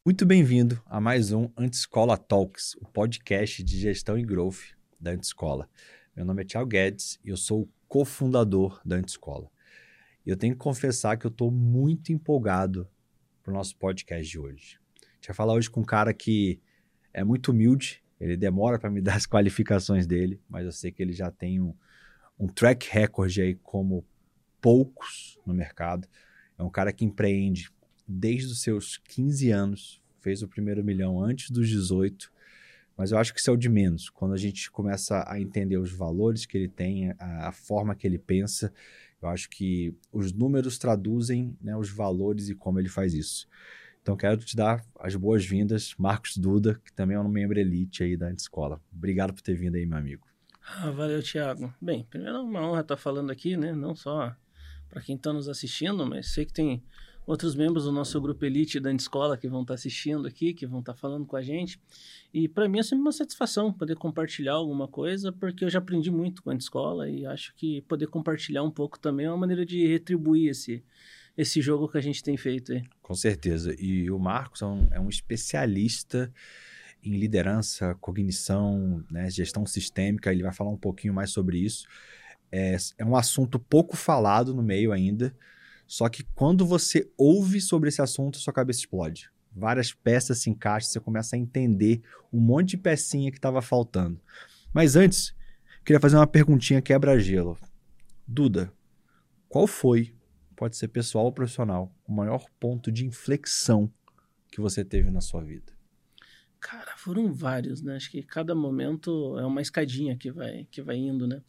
Muito bem-vindo a mais um Anti-Escola Talks, o podcast de gestão e growth da Anti-Escola. Meu nome é Thiago Guedes e eu sou o cofundador da Anti-Escola. E eu tenho que confessar que eu estou muito empolgado para o nosso podcast de hoje. A gente vai falar hoje com um cara que é muito humilde, ele demora para me dar as qualificações dele, mas eu sei que ele já tem um track record aí como poucos no mercado. É um cara que empreende desde os seus 15 anos, fez o primeiro milhão antes dos 18, mas eu acho que isso é o de menos. Quando a gente começa a entender os valores que ele tem, a forma que ele pensa, eu acho que os números traduzem, né, os valores e como ele faz isso. Então quero te dar as boas-vindas, Marcos Duda, que também é um membro elite aí da Anti-Escola. Obrigado por ter vindo aí, meu amigo. Valeu, Thiago. Bem, primeiro é uma honra estar falando aqui, né? Não só para quem está nos assistindo, mas sei que tem outros membros do nosso grupo elite da Anti-Escola que vão estar assistindo aqui, que vão estar falando com a gente. E para mim é sempre uma satisfação poder compartilhar alguma coisa, porque eu já aprendi muito com a Anti-Escola e acho que poder compartilhar um pouco também é uma maneira de retribuir esse jogo que a gente tem feito aí. Com certeza. E o Marcos é um especialista em liderança, cognição, né, gestão sistêmica. Ele vai falar um pouquinho mais sobre isso. É um assunto pouco falado no meio ainda, só que quando você ouve sobre esse assunto, sua cabeça explode. Várias peças se encaixam, você começa a entender um monte de pecinha que estava faltando. Mas antes, queria fazer uma perguntinha quebra-gelo. Duda, qual foi, pode ser pessoal ou profissional, o maior ponto de inflexão que você teve na sua vida? Cara, foram vários, né? Acho que cada momento é uma escadinha que vai indo, né?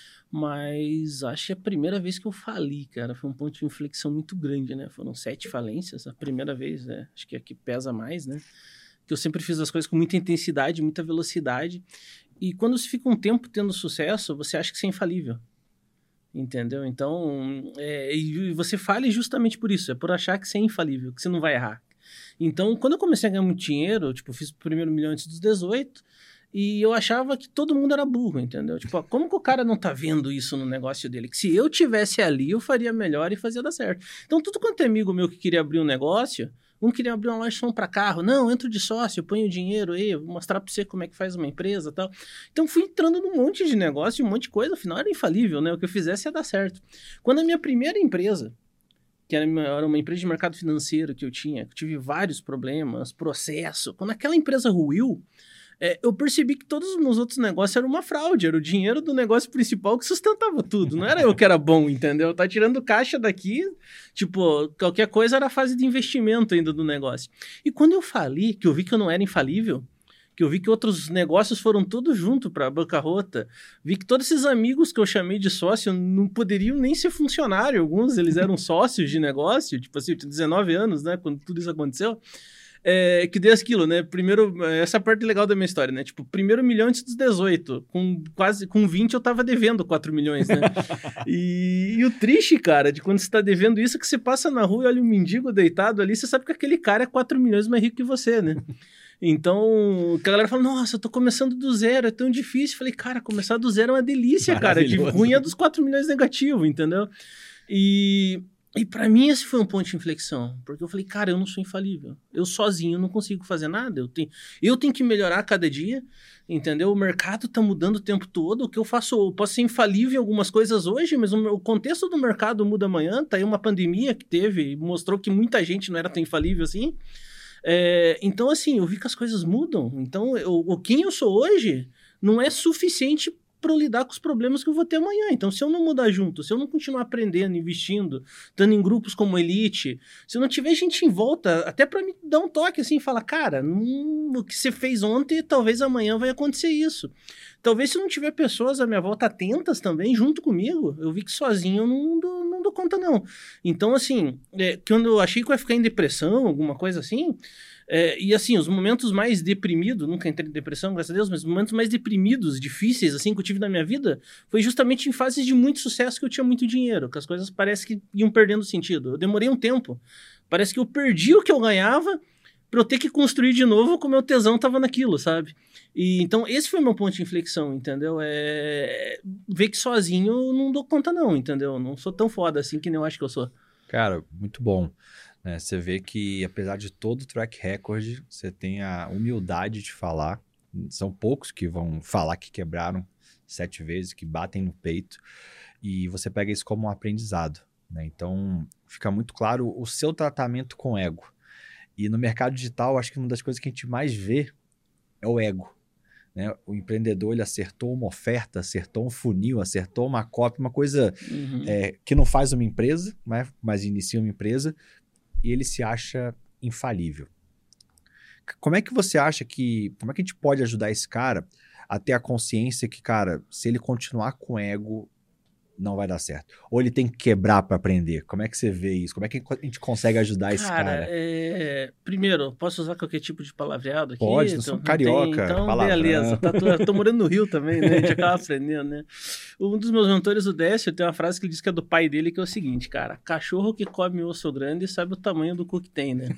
Mas acho que a primeira vez que eu fali, cara, foi um ponto de inflexão muito grande, né? Foram 7 falências, a primeira vez, né? Acho que aqui pesa mais, né? Que eu sempre fiz as coisas com muita intensidade, muita velocidade. E quando você fica um tempo tendo sucesso, você acha que você é infalível. Entendeu? Então, e você falha justamente por isso, é por achar que você é infalível, que você não vai errar. Então, quando eu comecei a ganhar muito dinheiro, tipo, eu fiz o primeiro milhão antes dos 18, e eu achava que todo mundo era burro, entendeu? Tipo, como que o cara não tá vendo isso no negócio dele? Que se eu tivesse ali, eu faria melhor e fazia dar certo. Então, tudo quanto é amigo meu que queria abrir um negócio, um queria abrir uma loja de som para carro. Não, entro de sócio, ponho dinheiro aí, vou mostrar para você como é que faz uma empresa e tal. Então, fui entrando num monte de negócio, um monte de coisa. Afinal, era infalível, né? O que eu fizesse ia dar certo. Quando a minha primeira empresa, que era uma empresa de mercado financeiro que eu tinha, que tive vários problemas, processo. Quando aquela empresa ruiu, eu percebi que todos os meus outros negócios eram uma fraude, era o dinheiro do negócio principal que sustentava tudo, não era eu que era bom, entendeu? Tá tirando caixa daqui, tipo, qualquer coisa era a fase de investimento ainda do negócio. E quando eu fali, que eu vi que eu não era infalível, que eu vi que outros negócios foram todos junto para a bancarrota, vi que todos esses amigos que eu chamei de sócio não poderiam nem ser funcionário, alguns eles eram sócios de negócio, tipo assim, eu tinha 19 anos, né, quando tudo isso aconteceu, que deu aquilo, né, primeiro, essa parte legal da minha história, né, tipo, primeiro milhão antes dos 18, com 20 eu tava devendo 4 milhões, né, e o triste, cara, de quando você tá devendo isso, é que você passa na rua e olha um mendigo deitado ali, você sabe que aquele cara é 4 milhões mais rico que você, né. Então, a galera fala, nossa, eu tô começando do zero, é tão difícil. Falei, cara, começar do zero é uma delícia, cara. De ruim é dos 4 milhões negativo, entendeu? E pra mim esse foi um ponto de inflexão, porque eu falei, cara, eu não sou infalível. Eu sozinho não consigo fazer nada. Eu tenho que melhorar a cada dia, entendeu? O mercado tá mudando o tempo todo. O que eu faço, eu posso ser infalível em algumas coisas hoje, mas o contexto do mercado muda amanhã. Tá aí uma pandemia que teve e mostrou que muita gente não era tão infalível assim. Então, assim, eu vi que as coisas mudam. Então, quem eu sou hoje não é suficiente para eu lidar com os problemas que eu vou ter amanhã. Então, se eu não mudar junto, se eu não continuar aprendendo, investindo, estando em grupos como Elite, se eu não tiver gente em volta, até para me dar um toque assim, falar, cara, o que você fez ontem, talvez amanhã vai acontecer isso. Talvez se eu não tiver pessoas à minha volta atentas também, junto comigo, eu vi que sozinho eu não dou conta, não. Então, assim, quando eu achei que eu ia ficar em depressão, alguma coisa assim, e assim, os momentos mais deprimidos, nunca entrei em depressão, graças a Deus, mas os momentos mais deprimidos, difíceis, assim, que eu tive na minha vida, foi justamente em fases de muito sucesso que eu tinha muito dinheiro, que as coisas parece que iam perdendo sentido. Eu demorei um tempo, parece que eu perdi o que eu ganhava pra eu ter que construir de novo como meu tesão tava naquilo, sabe? E então esse foi meu ponto de inflexão, entendeu? Ver que sozinho eu não dou conta não, entendeu? Não sou tão foda assim que nem eu acho que eu sou. Cara, muito bom. né? Você vê que, apesar de todo o track record, você tem a humildade de falar. São poucos que vão falar que quebraram 7 vezes, que batem no peito. E você pega isso como um aprendizado, né? Então, fica muito claro o seu tratamento com ego. E no mercado digital, acho que uma das coisas que a gente mais vê é o ego, né? O empreendedor, ele acertou uma oferta, acertou um funil, acertou uma cópia, uma coisa que não faz uma empresa, né? Mas inicia uma empresa, e ele se acha infalível. Como é que você acha como é que a gente pode ajudar esse cara a ter a consciência que, cara, se ele continuar com ego, não vai dar certo? Ou ele tem que quebrar para aprender? Como é que você vê isso? Como é que a gente consegue ajudar esse cara? Primeiro, posso usar qualquer tipo de palavreado aqui? Pode, não sou carioca, então, palavrão. beleza. Tô morando no Rio também, né? A gente acaba aprendendo, né? Um dos meus mentores, o Décio, tem uma frase que ele diz que é do pai dele, que é o seguinte, cara: cachorro que come osso grande sabe o tamanho do cu que tem, né?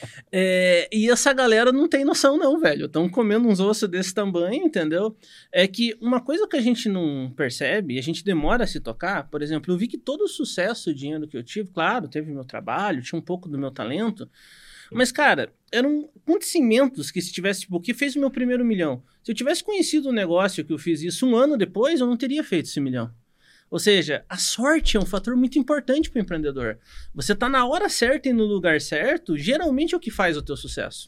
E essa galera não tem noção não, velho. Estão comendo uns ossos desse tamanho, entendeu? É que uma coisa que a gente não percebe, e a gente demora a se tocar, por exemplo, eu vi que todo o sucesso, o dinheiro que eu tive, claro, teve meu trabalho, tinha um pouco do meu talento, mas, cara, eram acontecimentos que se tivesse, tipo, o que fez o meu primeiro milhão? Se eu tivesse conhecido o negócio que eu fiz isso 1 ano depois, eu não teria feito esse milhão. Ou seja, a sorte é um fator muito importante para o empreendedor. Você tá na hora certa e no lugar certo, geralmente é o que faz o teu sucesso.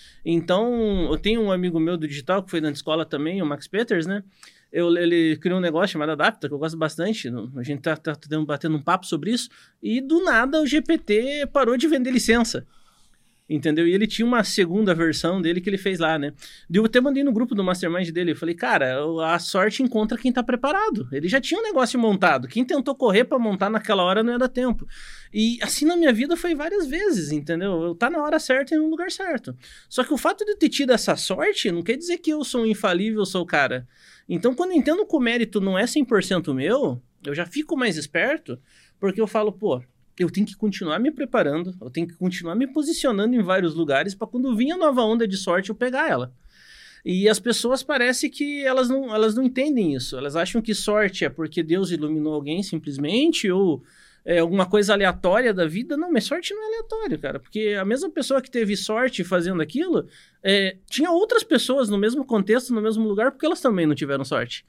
Então, eu tenho um amigo meu do digital, que foi da escola também, o Max Peters, né? Ele criou um negócio chamado Adapta, que eu gosto bastante. A gente tá batendo um papo sobre isso. E do nada o GPT parou de vender licença. Entendeu? E ele tinha uma segunda versão dele que ele fez lá, né? Eu até mandei no grupo do Mastermind dele. Eu falei, cara, a sorte encontra quem tá preparado. Ele já tinha um negócio montado. Quem tentou correr pra montar naquela hora não ia dar tempo. E assim na minha vida foi várias vezes, entendeu? Eu tá na hora certa e no lugar certo. Só que o fato de eu ter tido essa sorte não quer dizer que eu sou infalível, sou o cara. Então, quando eu entendo que o mérito não é 100% meu, eu já fico mais esperto, porque eu falo, pô, eu tenho que continuar me preparando, eu tenho que continuar me posicionando em vários lugares para quando vir a nova onda de sorte eu pegar ela. E as pessoas parece que elas não entendem isso. Elas acham que sorte é porque Deus iluminou alguém simplesmente, ou alguma coisa aleatória da vida. Não, mas sorte não é aleatório, cara. Porque a mesma pessoa que teve sorte fazendo aquilo, tinha outras pessoas no mesmo contexto, no mesmo lugar, porque elas também não tiveram sorte.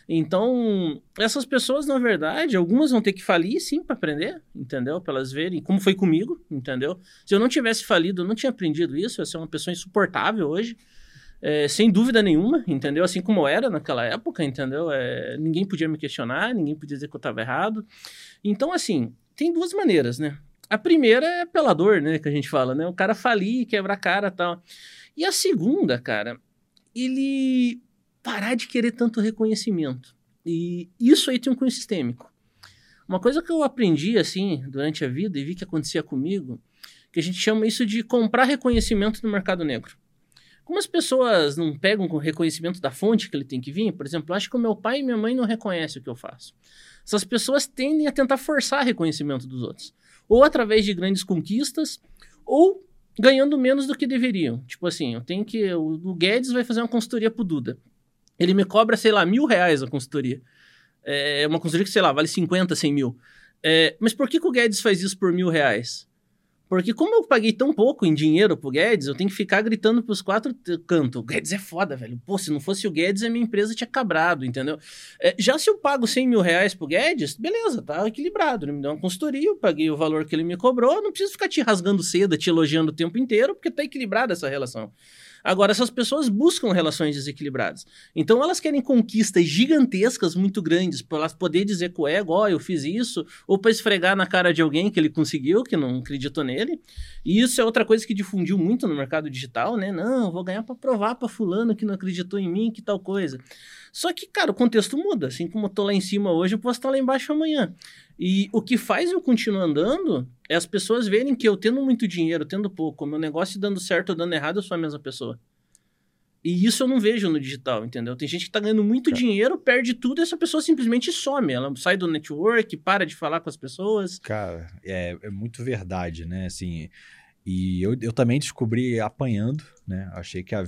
Então, essas pessoas, na verdade, algumas vão ter que falir, sim, para aprender, entendeu? Para elas verem como foi comigo, entendeu? Se eu não tivesse falido, eu não tinha aprendido isso, eu ia ser uma pessoa insuportável hoje, sem dúvida nenhuma, entendeu? Assim como eu era naquela época, entendeu? Ninguém podia me questionar, ninguém podia dizer que eu estava errado. Então, assim, tem 2 maneiras, né? A primeira é pela dor, né, que a gente fala, né? O cara falir, quebra a cara e tal. E a segunda, cara, ele parar de querer tanto reconhecimento. E isso aí tem um cunho sistêmico. Uma coisa que eu aprendi, assim, durante a vida e vi que acontecia comigo, que a gente chama isso de comprar reconhecimento no mercado negro. Como as pessoas não pegam com o reconhecimento da fonte que ele tem que vir, por exemplo, eu acho que o meu pai e minha mãe não reconhecem o que eu faço. Essas pessoas tendem a tentar forçar reconhecimento dos outros. Ou através de grandes conquistas, ou ganhando menos do que deveriam. Tipo assim, o Guedes vai fazer uma consultoria pro Duda. Ele me cobra, sei lá, R$1.000 a consultoria. É uma consultoria que, sei lá, vale 50, 100 mil. Mas por que o Guedes faz isso por R$1.000? Porque como eu paguei tão pouco em dinheiro pro Guedes, eu tenho que ficar gritando pros 4 cantos. O Guedes é foda, velho. Pô, se não fosse o Guedes, a minha empresa tinha quebrado, entendeu? Já se eu pago R$100 mil pro Guedes, beleza, tá equilibrado. Ele me deu uma consultoria, eu paguei o valor que ele me cobrou, não preciso ficar te rasgando seda, te elogiando o tempo inteiro, porque tá equilibrada essa relação. Agora, essas pessoas buscam relações desequilibradas. Então, elas querem conquistas gigantescas, muito grandes, para elas poderem dizer com o ego, eu fiz isso, ou para esfregar na cara de alguém que ele conseguiu, que não acreditou nele. E isso é outra coisa que difundiu muito no mercado digital, né? Não, vou ganhar para provar para fulano que não acreditou em mim, que tal coisa. Só que, cara, o contexto muda. Assim como eu tô lá em cima hoje, eu posso estar lá embaixo amanhã. E o que faz eu continuar andando é as pessoas verem que eu tendo muito dinheiro, tendo pouco, meu negócio dando certo ou dando errado, eu sou a mesma pessoa. E isso eu não vejo no digital, entendeu? Tem gente que tá ganhando muito dinheiro, perde tudo e essa pessoa simplesmente some. Ela sai do network, para de falar com as pessoas. Cara, é muito verdade, né? Assim, e eu também descobri apanhando, né? Achei que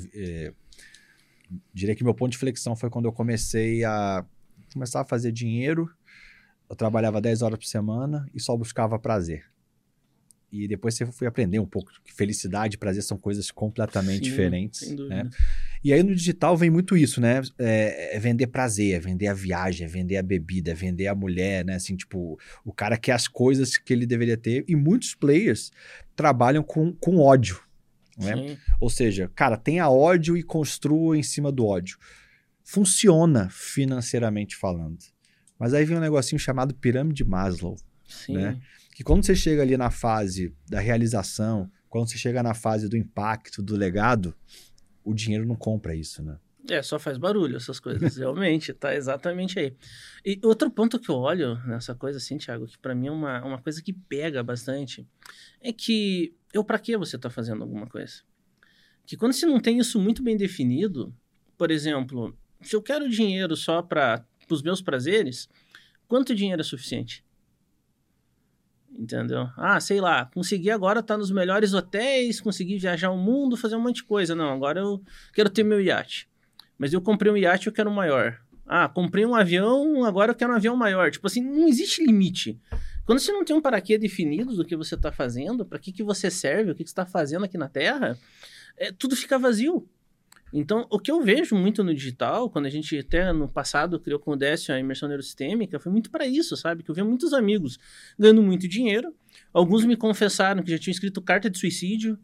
diria que meu ponto de flexão foi quando eu comecei a fazer dinheiro. Eu trabalhava 10 horas por semana e só buscava prazer. e depois você foi aprender um pouco que felicidade e prazer são coisas completamente diferentes. Sem dúvida. Né? E aí no digital vem muito isso, né? É vender prazer, é vender a viagem, é vender a bebida, é vender a mulher, né? Assim, tipo, o cara quer as coisas que ele deveria ter. E muitos players trabalham com ódio, né? Ou seja, cara, tenha ódio e construa em cima do ódio. Funciona financeiramente falando. Mas aí vem um negocinho chamado pirâmide de Maslow, né? Que quando você chega ali na fase da realização, quando você chega na fase do impacto, do legado, o dinheiro não compra isso, né? Só faz barulho essas coisas, realmente, tá exatamente aí. E outro ponto que eu olho nessa coisa, assim, Thiago, que pra mim é uma coisa que pega bastante, é que pra que você tá fazendo alguma coisa? Que quando você não tem isso muito bem definido, por exemplo, se eu quero dinheiro só para os meus prazeres, quanto dinheiro é suficiente? Entendeu? Sei lá, consegui agora estar nos melhores hotéis, consegui viajar o mundo, fazer um monte de coisa. Não, agora eu quero ter meu iate. Mas eu comprei um iate, eu quero um maior. Comprei um avião, agora eu quero um avião maior. Tipo assim, não existe limite. Quando você não tem um para-quê definido do que você está fazendo, para que você serve, o que você está fazendo aqui na Terra, tudo fica vazio. Então, o que eu vejo muito no digital, quando a gente até no passado criou com o Décio a imersão neurosistêmica, foi muito para isso, sabe? Que eu vi muitos amigos ganhando muito dinheiro. Alguns me confessaram que já tinham escrito carta de suicídio.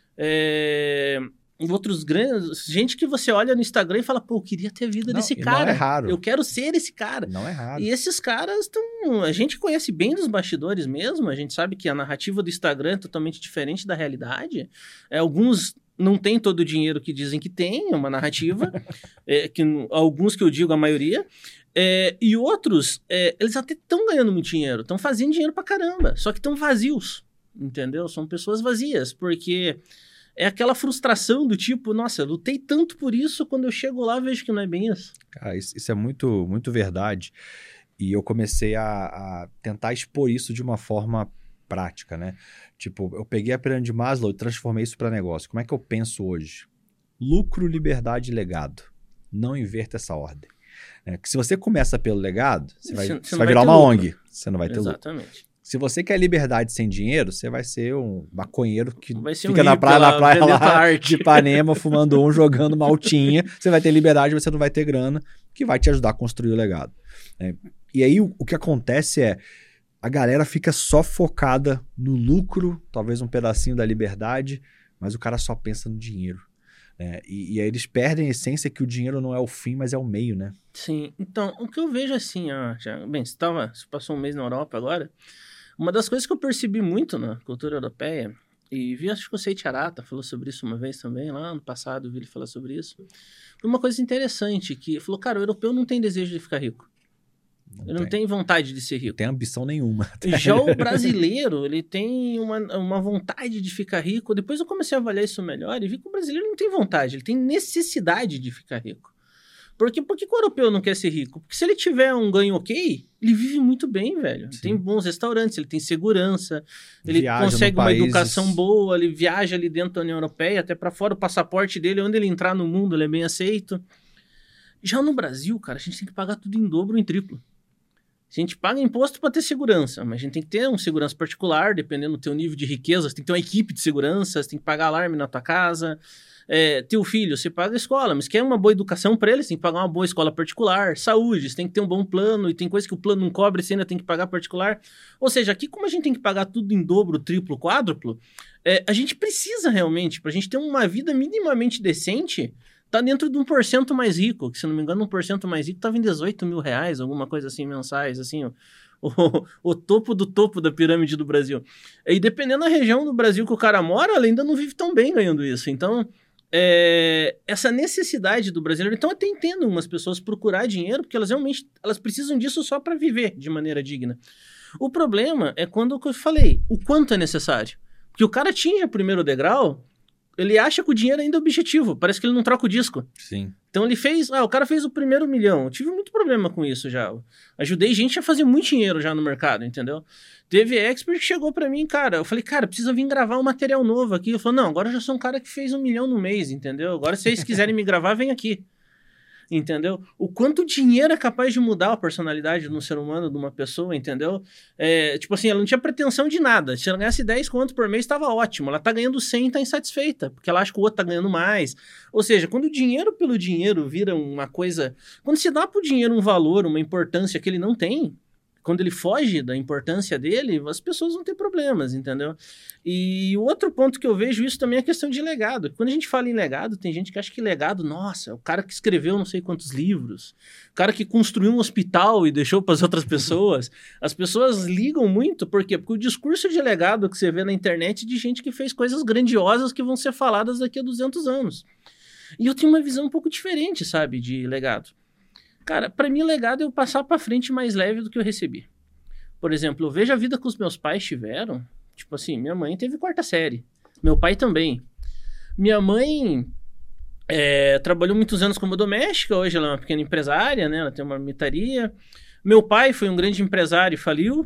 Outros grandes... Gente que você olha no Instagram e fala, pô, eu queria ter a vida desse cara. Não é raro. Eu quero ser esse cara. Não é raro. E esses caras estão... A gente conhece bem dos bastidores mesmo. A gente sabe que a narrativa do Instagram é totalmente diferente da realidade. Alguns... não tem todo o dinheiro que dizem que tem, é uma narrativa, alguns que eu digo, a maioria, e outros, eles até estão ganhando muito dinheiro, estão fazendo dinheiro pra caramba, só que estão vazios, entendeu? São pessoas vazias, porque é aquela frustração do tipo, nossa, eu lutei tanto por isso, quando eu chego lá vejo que não é bem isso. Cara, isso é muito, muito verdade, e eu comecei a tentar expor isso de uma forma prática, né? Tipo, eu peguei a pirâmide de Maslow e transformei isso para negócio. Como é que eu penso hoje? Lucro, liberdade e legado. Não inverta essa ordem. Que se você começa pelo legado, você vai virar uma ONG. Você não vai ter lucro. Exatamente. Se você quer liberdade sem dinheiro, você vai ser um maconheiro que fica na praia lá de Ipanema, fumando jogando maltinha. Você vai ter liberdade, você não vai ter grana, que vai te ajudar a construir o legado. E aí, o que acontece é a galera fica só focada no lucro, talvez um pedacinho da liberdade, mas o cara só pensa no dinheiro. E aí eles perdem a essência que o dinheiro não é o fim, mas é o meio, né? Sim. Então, o que eu vejo assim, bem, você passou um mês na Europa agora, uma das coisas que eu percebi muito na cultura europeia, e acho que o Sei Arata falou sobre isso uma vez também, lá no passado eu vi ele falar sobre isso, foi uma coisa interessante, que falou, cara, o europeu não tem desejo de ficar rico. Ele não tem vontade de ser rico. Não tem ambição nenhuma. Já o brasileiro, ele tem uma vontade de ficar rico. Depois eu comecei a avaliar isso melhor e vi que o brasileiro não tem vontade, ele tem necessidade de ficar rico. Por que o europeu não quer ser rico? Porque se ele tiver um ganho ok, ele vive muito bem, velho. Ele tem bons restaurantes, ele tem segurança, ele consegue uma educação boa, ele viaja ali dentro da União Europeia, até para fora, o passaporte dele, onde ele entrar no mundo, ele é bem aceito. Já no Brasil, cara, a gente tem que pagar tudo em dobro ou em triplo. A gente paga imposto para ter segurança, mas a gente tem que ter um segurança particular, dependendo do teu nível de riqueza, você tem que ter uma equipe de segurança, você tem que pagar alarme na tua casa. Teu filho, você paga a escola, mas quer uma boa educação para ele, você tem que pagar uma boa escola particular. Saúde, você tem que ter um bom plano, e tem coisa que o plano não cobre, você ainda tem que pagar particular. Ou seja, aqui como a gente tem que pagar tudo em dobro, triplo, quádruplo, a gente precisa realmente, para a gente ter uma vida minimamente decente, tá dentro de 1% mais rico, que se não me engano 1% mais rico tava em R$18 mil, alguma coisa assim, mensais, assim, o topo do topo da pirâmide do Brasil. E dependendo da região do Brasil que o cara mora, ele ainda não vive tão bem ganhando isso. Então, essa necessidade do brasileiro, então eu até entendo umas pessoas procurar dinheiro, porque elas realmente precisam disso só para viver de maneira digna. O problema é quando eu falei, o quanto é necessário. Porque o cara atinge o primeiro degrau, ele acha que o dinheiro ainda é objetivo, parece que ele não troca o disco. Sim. Então ele fez, o cara fez o primeiro 1 milhão, eu tive muito problema com isso já, ajudei gente a fazer muito dinheiro já no mercado, entendeu? Teve expert que chegou pra mim, cara, eu falei, cara, precisa vir gravar um material novo aqui, eu falei, não, agora eu já sou um cara que fez 1 milhão no mês, entendeu? Agora se vocês quiserem me gravar, vem aqui. entendeu? O quanto o dinheiro é capaz de mudar a personalidade de um ser humano, de uma pessoa, entendeu? Tipo assim, ela não tinha pretensão de nada. Se ela ganhasse 10 conto por mês, estava ótimo. Ela tá ganhando 100 e tá insatisfeita, porque ela acha que o outro tá ganhando mais. Ou seja, quando o dinheiro pelo dinheiro vira uma coisa... Quando se dá pro dinheiro um valor, uma importância que ele não tem, quando ele foge da importância dele, as pessoas vão ter problemas, entendeu? E o outro ponto que eu vejo isso também é a questão de legado. Quando a gente fala em legado, tem gente que acha que legado, nossa, é o cara que escreveu não sei quantos livros, o cara que construiu um hospital e deixou para as outras pessoas. As pessoas ligam muito, por quê? Porque o discurso de legado que você vê na internet é de gente que fez coisas grandiosas que vão ser faladas daqui a 200 anos. E eu tenho uma visão um pouco diferente, sabe, de legado. Cara, pra mim, legado é eu passar pra frente mais leve do que eu recebi. Por exemplo, eu vejo a vida que os meus pais tiveram. Tipo assim, minha mãe teve 4ª série. Meu pai também. Minha mãe trabalhou muitos anos como doméstica. Hoje ela é uma pequena empresária, né? Ela tem uma marmitaria. Meu pai foi um grande empresário e faliu.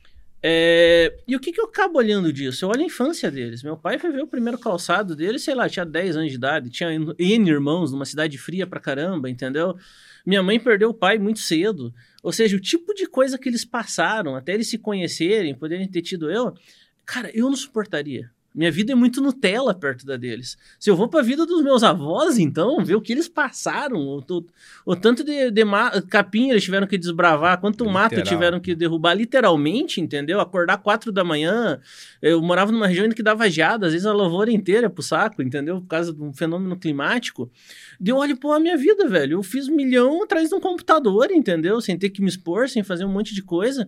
E o que eu acabo olhando disso? Eu olho a infância deles. Meu pai foi ver o primeiro calçado dele, sei lá, tinha 10 anos de idade. Tinha N irmãos numa cidade fria pra caramba, entendeu? Minha mãe perdeu o pai muito cedo. Ou seja, o tipo de coisa que eles passaram, até eles se conhecerem, poderem ter tido eu, cara, eu não suportaria. Minha vida é muito Nutella perto da deles. Se eu vou pra vida dos meus avós, então, ver o que eles passaram, o tanto de capim eles tiveram que desbravar, quanto mato tiveram que derrubar, literalmente, entendeu? Acordar 4 da manhã, eu morava numa região que dava geada, às vezes a lavoura inteira pro saco, entendeu? Por causa de um fenômeno climático. Daí eu olho, pô, a minha vida, velho, eu fiz 1 milhão atrás de um computador, entendeu? Sem ter que me expor, sem fazer um monte de coisa.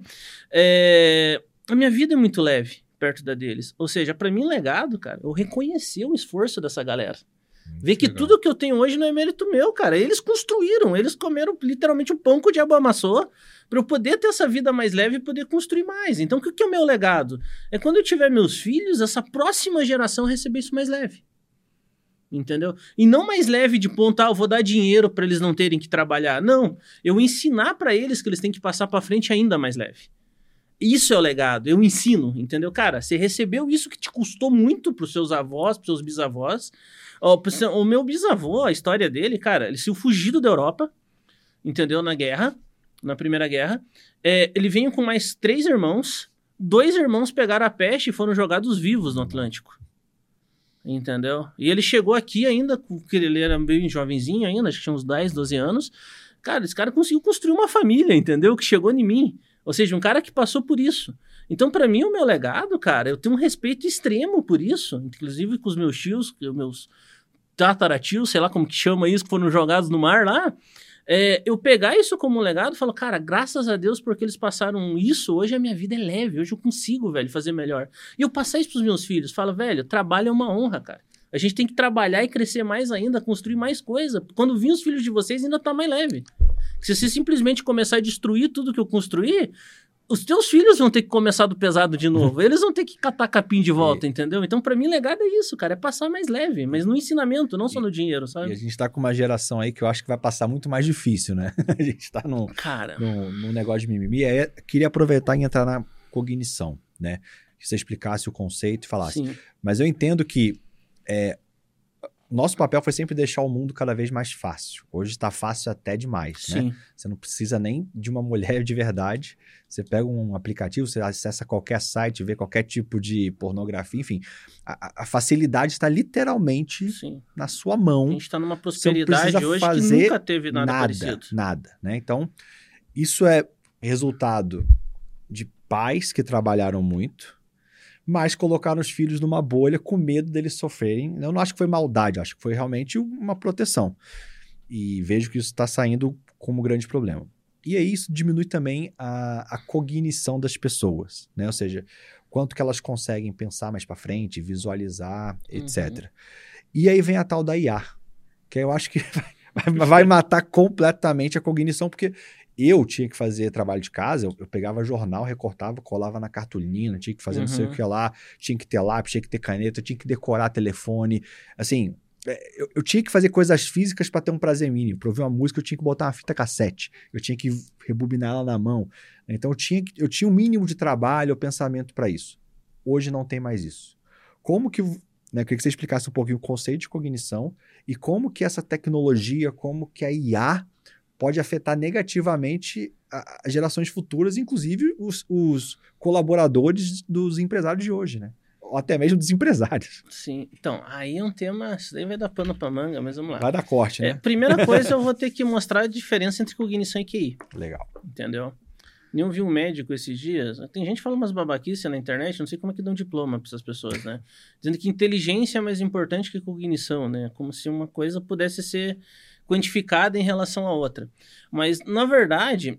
A minha vida é muito leve perto da deles. Ou seja, pra mim, legado, cara, eu reconhecer o esforço dessa galera. Ver que tudo que eu tenho hoje não é mérito meu, cara. Eles construíram, eles comeram literalmente o pão que o diabo amassou pra eu poder ter essa vida mais leve e poder construir mais. Então, o que é o meu legado? É quando eu tiver meus filhos, essa próxima geração receber isso mais leve. Entendeu? E não mais leve de ponto, eu vou dar dinheiro pra eles não terem que trabalhar. Não, eu ensinar pra eles que eles têm que passar pra frente ainda mais leve. Isso é o legado, eu ensino, entendeu? Cara, você recebeu isso que te custou muito pros seus avós, pros seus bisavós. O meu bisavô, a história dele, cara, ele saiu fugido da Europa, entendeu? Na Primeira Guerra. Ele veio com mais 3 irmãos, 2 irmãos pegaram a peste e foram jogados vivos no Atlântico. Entendeu? E ele chegou aqui ainda, porque ele era bem jovenzinho ainda, acho que tinha uns 10, 12 anos. Cara, esse cara conseguiu construir uma família, entendeu? Que chegou em mim. Ou seja, um cara que passou por isso. Então, pra mim, o meu legado, cara, eu tenho um respeito extremo por isso. Inclusive com os meus tios, meus tataratios, sei lá como que chama isso, que foram jogados no mar lá. Eu pegar isso como um legado e falar, cara, graças a Deus porque eles passaram isso, hoje a minha vida é leve, hoje eu consigo, velho, fazer melhor. E eu passar isso pros meus filhos, falo, velho, trabalho é uma honra, cara. A gente tem que trabalhar e crescer mais ainda, construir mais coisa. Quando vir os filhos de vocês, ainda tá mais leve. Se você simplesmente começar a destruir tudo que eu construí, os teus filhos vão ter que começar do pesado de novo. Eles vão ter que catar capim de volta, entendeu? Então, pra mim, legado é isso, cara. É passar mais leve, mas no ensinamento, não só no dinheiro, sabe? E a gente tá com uma geração aí que eu acho que vai passar muito mais difícil, né? A gente tá num negócio de mimimi. Aí, queria aproveitar e entrar na cognição, né? Que você explicasse o conceito e falasse. Sim. Mas eu entendo que nosso papel foi sempre deixar o mundo cada vez mais fácil. Hoje está fácil até demais, né? Você não precisa nem de uma mulher de verdade. Você pega um aplicativo, você acessa qualquer site, vê qualquer tipo de pornografia, enfim. A facilidade está literalmente na sua mão. A gente está numa prosperidade hoje que nunca teve nada parecido. Nada, né? Então, isso é resultado de pais que trabalharam muito, mas colocaram os filhos numa bolha com medo deles sofrerem. Eu não acho que foi maldade, acho que foi realmente uma proteção. E vejo que isso está saindo como grande problema. E aí isso diminui também a cognição das pessoas, né? Ou seja, quanto que elas conseguem pensar mais para frente, visualizar, etc. E aí vem a tal da IA, que eu acho que vai matar completamente a cognição, porque eu tinha que fazer trabalho de casa, eu pegava jornal, recortava, colava na cartolina, tinha que fazer não sei o que lá, tinha que ter lápis, tinha que ter caneta, tinha que decorar telefone. Assim, eu tinha que fazer coisas físicas para ter um prazer mínimo. Para ouvir uma música, eu tinha que botar uma fita cassete, eu tinha que rebobinar ela na mão. Então, eu tinha um mínimo de trabalho ou pensamento para isso. Hoje não tem mais isso. Como que né? Eu queria que você explicasse um pouquinho o conceito de cognição e como que essa tecnologia, como que a IA pode afetar negativamente as gerações futuras, inclusive os colaboradores dos empresários de hoje, né? Ou até mesmo dos empresários. Sim, então, aí é um tema, isso daí vai dar pano pra manga, mas vamos lá. Vai dar corte, né? Primeira coisa, eu vou ter que mostrar a diferença entre cognição e QI. Legal. Entendeu? Eu vi um médico esses dias, tem gente que fala umas babaquices na internet, não sei como é que dão diploma para essas pessoas, né? Dizendo que inteligência é mais importante que cognição, né? Como se uma coisa pudesse ser quantificada em relação à outra. Mas, na verdade,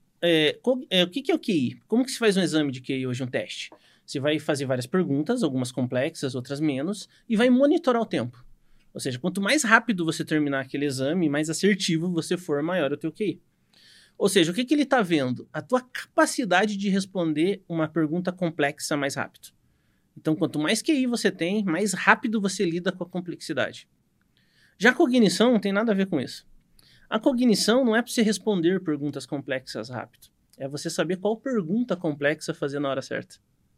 o que é o QI? Como que se faz um exame de QI hoje, um teste? Você vai fazer várias perguntas, algumas complexas, outras menos, e vai monitorar o tempo. Ou seja, quanto mais rápido você terminar aquele exame, mais assertivo você for, maior é o teu QI. Ou seja, o que ele está vendo? A tua capacidade de responder uma pergunta complexa mais rápido. Então, quanto mais QI você tem, mais rápido você lida com a complexidade. Já a cognição não tem nada a ver com isso. A cognição não é para você responder perguntas complexas rápido. É você saber qual pergunta complexa fazer na hora certa.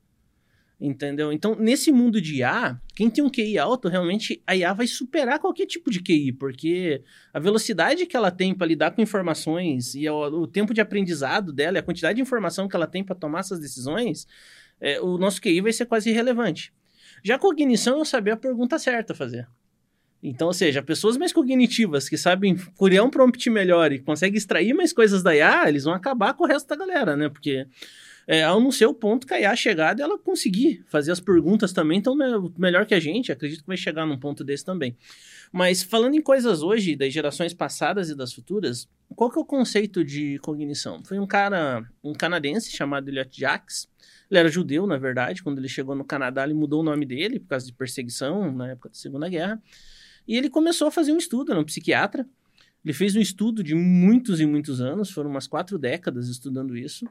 Entendeu? Então, nesse mundo de IA, quem tem um QI alto, realmente a IA vai superar qualquer tipo de QI, porque a velocidade que ela tem para lidar com informações e o tempo de aprendizado dela, e a quantidade de informação que ela tem para tomar essas decisões, o nosso QI vai ser quase irrelevante. Já a cognição é saber a pergunta certa a fazer. Então, ou seja, pessoas mais cognitivas que sabem criar um prompt melhor e conseguem extrair mais coisas da IA, eles vão acabar com o resto da galera, né? Porque ao não ser o ponto que a IA chegar ela conseguir fazer as perguntas também, então melhor que a gente, acredito que vai chegar num ponto desse também. Mas falando em coisas hoje, das gerações passadas e das futuras, qual que é o conceito de cognição? Foi um canadense chamado Elliot Jaques, ele era judeu, na verdade, quando ele chegou no Canadá ele mudou o nome dele por causa de perseguição na época da Segunda Guerra, e ele começou a fazer um estudo, era um psiquiatra, ele fez um estudo de muitos e muitos anos, foram umas 4 décadas estudando isso,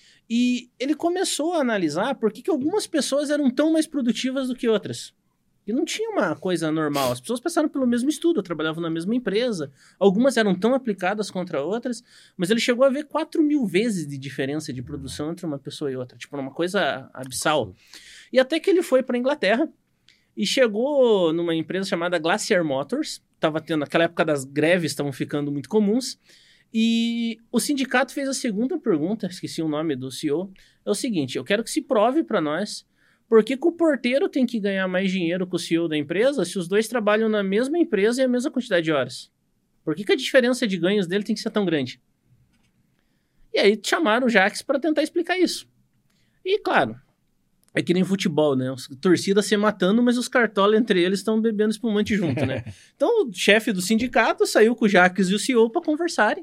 e ele começou a analisar por que algumas pessoas eram tão mais produtivas do que outras. E não tinha uma coisa normal. As pessoas passaram pelo mesmo estudo, trabalhavam na mesma empresa. Algumas eram tão aplicadas contra outras, mas ele chegou a ver 4.000 vezes de diferença de produção entre uma pessoa e outra. Tipo, uma coisa abissal. E até que ele foi para a Inglaterra e chegou numa empresa chamada Glacier Motors. Estava tendo, naquela época das greves estavam ficando muito comuns. E o sindicato fez a segunda pergunta, esqueci o nome do CEO, é o seguinte, eu quero que se prove para nós por que o porteiro tem que ganhar mais dinheiro que o CEO da empresa se os dois trabalham na mesma empresa e a mesma quantidade de horas? Por que a diferença de ganhos dele tem que ser tão grande? E aí chamaram o Jaques para tentar explicar isso. E claro, é que nem futebol, né? A torcida se matando, mas os cartola entre eles estão bebendo espumante junto, né? Então, o chefe do sindicato saiu com o Jaques e o CEO para conversarem.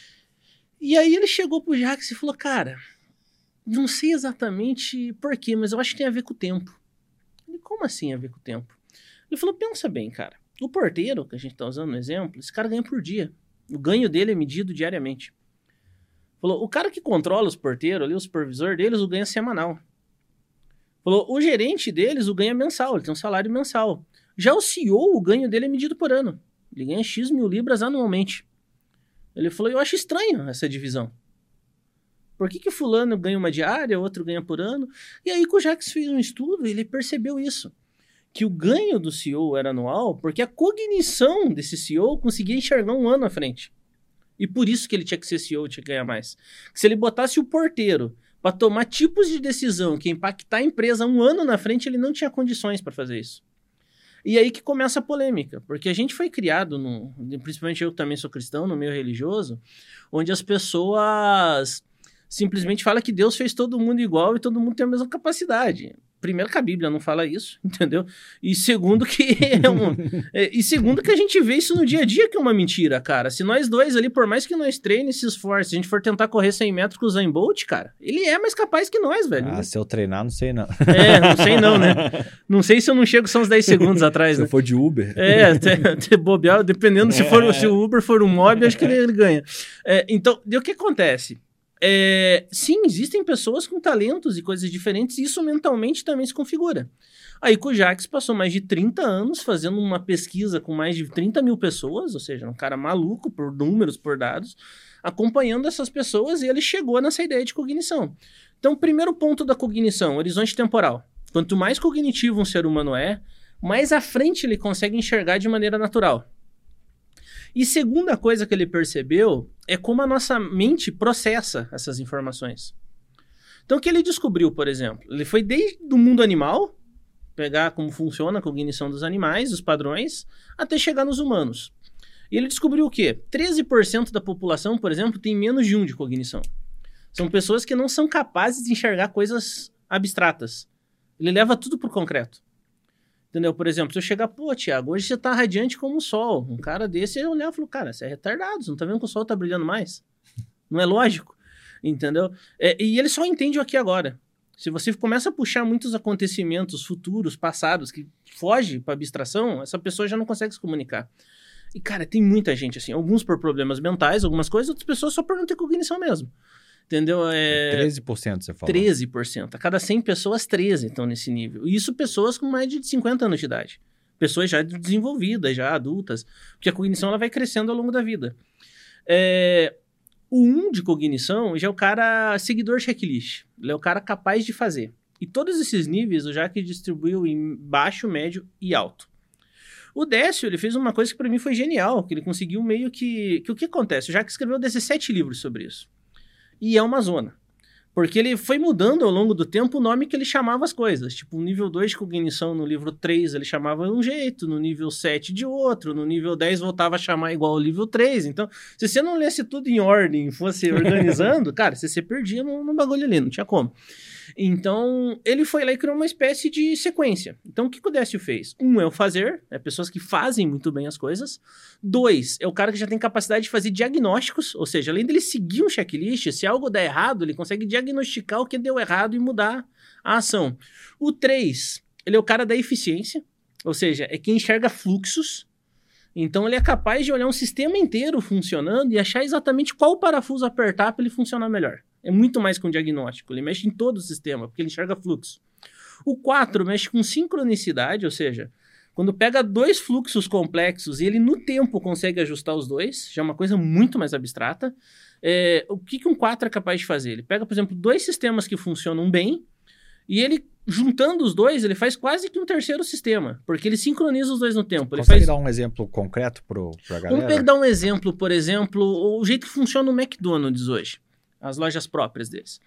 E aí ele chegou pro Jaques e falou, cara, não sei exatamente por quê, mas eu acho que tem a ver com o tempo. Ele, como assim a ver com o tempo? Ele falou, pensa bem, cara. O porteiro, que a gente tá usando no exemplo, esse cara ganha por dia. O ganho dele é medido diariamente. Falou, o cara que controla os porteiros ali, o supervisor deles, o ganho é semanal. Falou, o gerente deles, o ganho é mensal, ele tem um salário mensal. Já o CEO, o ganho dele é medido por ano. Ele ganha X mil libras anualmente. Ele falou, eu acho estranho essa divisão. Por que fulano ganha uma diária, outro ganha por ano? E aí que o Jaques fez um estudo e ele percebeu isso. Que o ganho do CEO era anual porque a cognição desse CEO conseguia enxergar um ano à frente. E por isso que ele tinha que ser CEO, tinha que ganhar mais. Se ele botasse o porteiro para tomar tipos de decisão que impactar a empresa um ano na frente, ele não tinha condições para fazer isso. E aí que começa a polêmica, porque a gente foi criado, principalmente eu que também sou cristão, no meio religioso, onde as pessoas simplesmente falam que Deus fez todo mundo igual e todo mundo tem a mesma capacidade. Primeiro que a Bíblia não fala isso, entendeu? E segundo que a gente vê isso no dia a dia que é uma mentira, cara. Se nós dois ali, por mais que nós treine e se esforce, se a gente for tentar correr 100 metros com o Usain Bolt, cara, ele é mais capaz que nós, velho. Ah, se eu treinar, não sei não. Não sei não, né? Não sei se eu não chego só uns 10 segundos atrás, se né? eu for de Uber. Ter bobear, dependendo se o Uber for um mob, acho que ele ganha. Então, o que acontece? Sim, existem pessoas com talentos e coisas diferentes e isso mentalmente também se configura. Aí o Jaques passou mais de 30 anos fazendo uma pesquisa com mais de 30 mil pessoas, ou seja, um cara maluco por números, por dados, acompanhando essas pessoas e ele chegou nessa ideia de cognição. Então, primeiro ponto da cognição, horizonte temporal. Quanto mais cognitivo um ser humano é, mais à frente ele consegue enxergar de maneira natural. E segunda coisa que ele percebeu é como a nossa mente processa essas informações. Então, o que ele descobriu, por exemplo? Ele foi desde o mundo animal, pegar como funciona a cognição dos animais, os padrões, até chegar nos humanos. E ele descobriu o quê? 13% da população, por exemplo, tem menos de 1 de cognição. São pessoas que não são capazes de enxergar coisas abstratas. Ele leva tudo pro concreto. Entendeu? Por exemplo, se eu chegar, pô, Thiago, hoje você tá radiante como o sol. Um cara desse, ele olhar e falou, cara, você é retardado, você não tá vendo que o sol tá brilhando mais? Não é lógico? Entendeu? E ele só entende o aqui e agora. Se você começa a puxar muitos acontecimentos futuros, passados, que foge para abstração, essa pessoa já não consegue se comunicar. E, cara, tem muita gente assim, alguns por problemas mentais, algumas coisas, outras pessoas só por não ter cognição mesmo. Entendeu? 13% você falou. 13%. A cada 100 pessoas, 13 estão nesse nível. E isso pessoas com mais de 50 anos de idade. Pessoas já desenvolvidas, já adultas. Porque a cognição ela vai crescendo ao longo da vida. O 1 de cognição já é o cara seguidor checklist. Ele é o cara capaz de fazer. E todos esses níveis o Jacques distribuiu em baixo, médio e alto. O Décio, ele fez uma coisa que para mim foi genial, que ele conseguiu meio que o que acontece? O Jacques escreveu 17 livros sobre isso. E é uma zona. Porque ele foi mudando ao longo do tempo o nome que ele chamava as coisas. Tipo, o nível 2 de cognição no livro 3 ele chamava de um jeito, no nível 7 de outro, no nível 10 voltava a chamar igual ao nível 3. Então, se você não lesse tudo em ordem, fosse organizando, cara, você se perdia no bagulho ali, não tinha como. Então, ele foi lá e criou uma espécie de sequência. Então, o que o Décio fez? 1 é o fazer, pessoas que fazem muito bem as coisas. 2 é o cara que já tem capacidade de fazer diagnósticos, ou seja, além dele seguir um checklist, se algo der errado, ele consegue diagnosticar o que deu errado e mudar a ação. O 3, ele é o cara da eficiência, ou seja, é quem enxerga fluxos. Então, ele é capaz de olhar um sistema inteiro funcionando e achar exatamente qual parafuso apertar para ele funcionar melhor. É muito mais que um diagnóstico. Ele mexe em todo o sistema, porque ele enxerga fluxo. O 4 mexe com sincronicidade, ou seja, quando pega 2 fluxos complexos e ele no tempo consegue ajustar os dois, já é uma coisa muito mais abstrata. O que um 4 é capaz de fazer? Ele pega, por exemplo, 2 sistemas que funcionam bem e ele, juntando os dois, ele faz quase que um terceiro sistema, porque ele sincroniza os dois no tempo. Ele Consegue dar um exemplo concreto para a galera? Vamos dar um exemplo, por exemplo, o jeito que funciona o McDonald's hoje. As lojas próprias deles.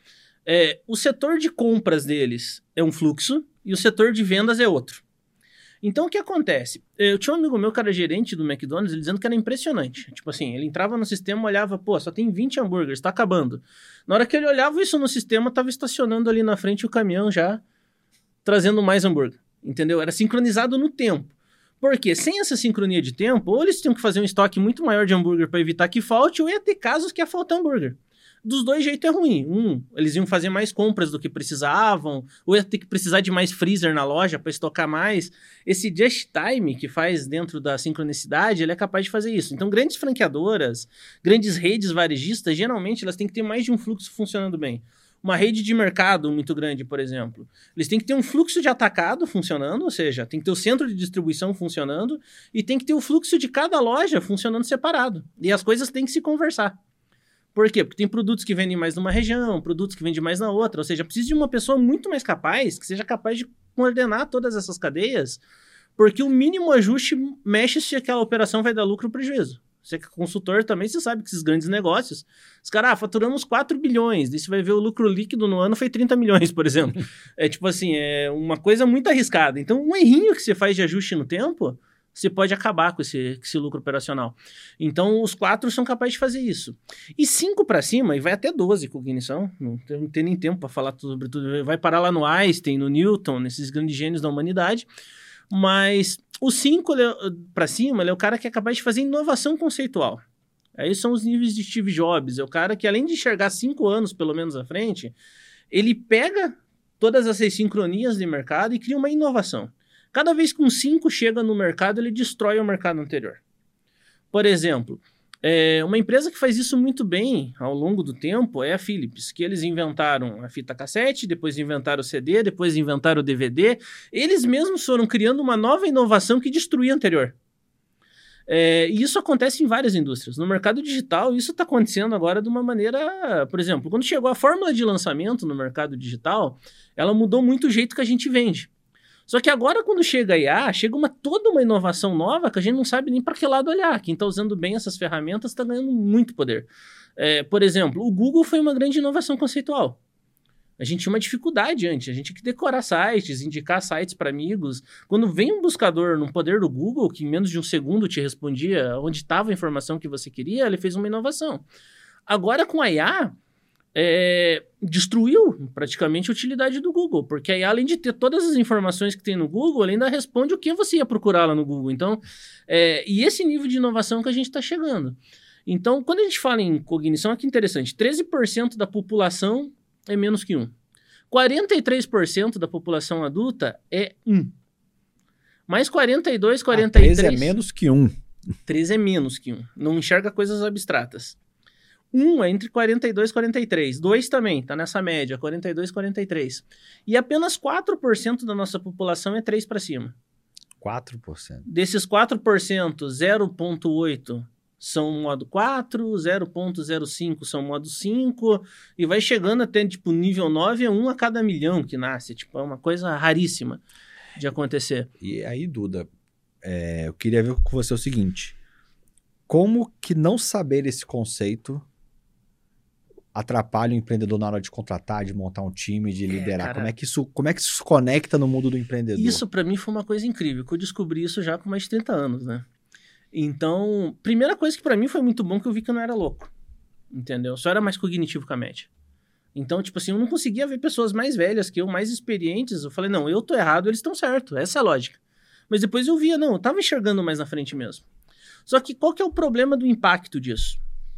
O setor de compras deles é um fluxo e o setor de vendas é outro. Então, o que acontece? Eu tinha um amigo meu que era gerente do McDonald's, ele dizendo que era impressionante. Tipo assim, ele entrava no sistema, olhava, pô, só tem 20 hambúrgueres, tá acabando. Na hora que ele olhava isso no sistema, tava estacionando ali na frente o caminhão já trazendo mais hambúrguer. Entendeu? Era sincronizado no tempo. Porque sem essa sincronia de tempo, ou eles tinham que fazer um estoque muito maior de hambúrguer para evitar que falte, ou ia ter casos que ia faltar hambúrguer. Dos dois jeitos é ruim. Eles iam fazer mais compras do que precisavam, ou ia ter que precisar de mais freezer na loja para estocar mais. Esse just time que faz dentro da sincronicidade, ele é capaz de fazer isso. Então, grandes franqueadoras, grandes redes varejistas, geralmente elas têm que ter mais de um fluxo funcionando bem. Uma rede de mercado muito grande, por exemplo, eles têm que ter um fluxo de atacado funcionando, ou seja, tem que ter o centro de distribuição funcionando e tem que ter o fluxo de cada loja funcionando separado. E as coisas têm que se conversar. Por quê? Porque tem produtos que vendem mais numa região, produtos que vendem mais na outra. Ou seja, precisa de uma pessoa muito mais capaz, que seja capaz de coordenar todas essas cadeias, porque o mínimo ajuste mexe se aquela operação vai dar lucro ou prejuízo. Você que é consultor também, você sabe que esses grandes negócios, os caras, faturamos 4 bilhões, daí você vai ver o lucro líquido no ano foi 30 milhões, por exemplo. Tipo assim, é uma coisa muito arriscada. Então, um errinho que você faz de ajuste no tempo, você pode acabar com esse lucro operacional. Então, os 4 são capazes de fazer isso. E 5 para cima, e vai até 12 cognição, não tem nem tempo para falar sobre tudo, vai parar lá no Einstein, no Newton, nesses grandes gênios da humanidade, mas o 5 para cima, ele é o cara que é capaz de fazer inovação conceitual. Aí são os níveis de Steve Jobs, é o cara que além de enxergar 5 anos pelo menos à frente, ele pega todas essas sincronias de mercado e cria uma inovação. Cada vez que um 5 chega no mercado, ele destrói o mercado anterior. Por exemplo, uma empresa que faz isso muito bem ao longo do tempo é a Philips, que eles inventaram a fita cassete, depois inventaram o CD, depois inventaram o DVD. Eles mesmos foram criando uma nova inovação que destruía a anterior. E isso acontece em várias indústrias. No mercado digital, isso está acontecendo agora de uma maneira... Por exemplo, quando chegou a fórmula de lançamento no mercado digital, ela mudou muito o jeito que a gente vende. Só que agora, quando chega a IA, chega toda uma inovação nova que a gente não sabe nem para que lado olhar. Quem está usando bem essas ferramentas está ganhando muito poder. Por exemplo, o Google foi uma grande inovação conceitual. A gente tinha uma dificuldade antes, a gente tinha que decorar sites, indicar sites para amigos. Quando vem um buscador no poder do Google, que em menos de um segundo te respondia onde estava a informação que você queria, ele fez uma inovação. Agora, com a IA, destruiu praticamente a utilidade do Google, porque a IA, além de ter todas as informações que tem no Google, ela ainda responde o que você ia procurar lá no Google. Então, e esse nível de inovação que a gente está chegando. Então, quando a gente fala em cognição, é que interessante, 13% da população é menos que 1. 43% da população adulta é 1. Mais 42, 43... 13 é menos que 1. 13 é menos que 1. Não enxerga coisas abstratas. 1 é entre 42 e 43. 2 também, está nessa média, 42 e 43. E apenas 4% da nossa população é 3 para cima. 4%. Desses 4%, 0,8% são modo 4, 0,05 são modo 5, e vai chegando até, tipo, nível 9 é 1 a cada milhão que nasce. Tipo, é uma coisa raríssima de acontecer. E aí, Duda, eu queria ver com você o seguinte. Como que não saber esse conceito atrapalha o empreendedor na hora de contratar, de montar um time, de liderar? Cara, como é que isso se conecta no mundo do empreendedor? Isso, para mim, foi uma coisa incrível, que eu descobri isso já com mais de 30 anos, né? Então, primeira coisa que para mim foi muito bom, que eu vi que eu não era louco, entendeu? Só era mais cognitivo que a média. Então, tipo assim, eu não conseguia ver pessoas mais velhas que eu, mais experientes. Eu falei, não, eu tô errado, eles estão certo. Essa é a lógica. Mas depois eu via, não, eu tava enxergando mais na frente mesmo. Só que qual que é o problema do impacto disso?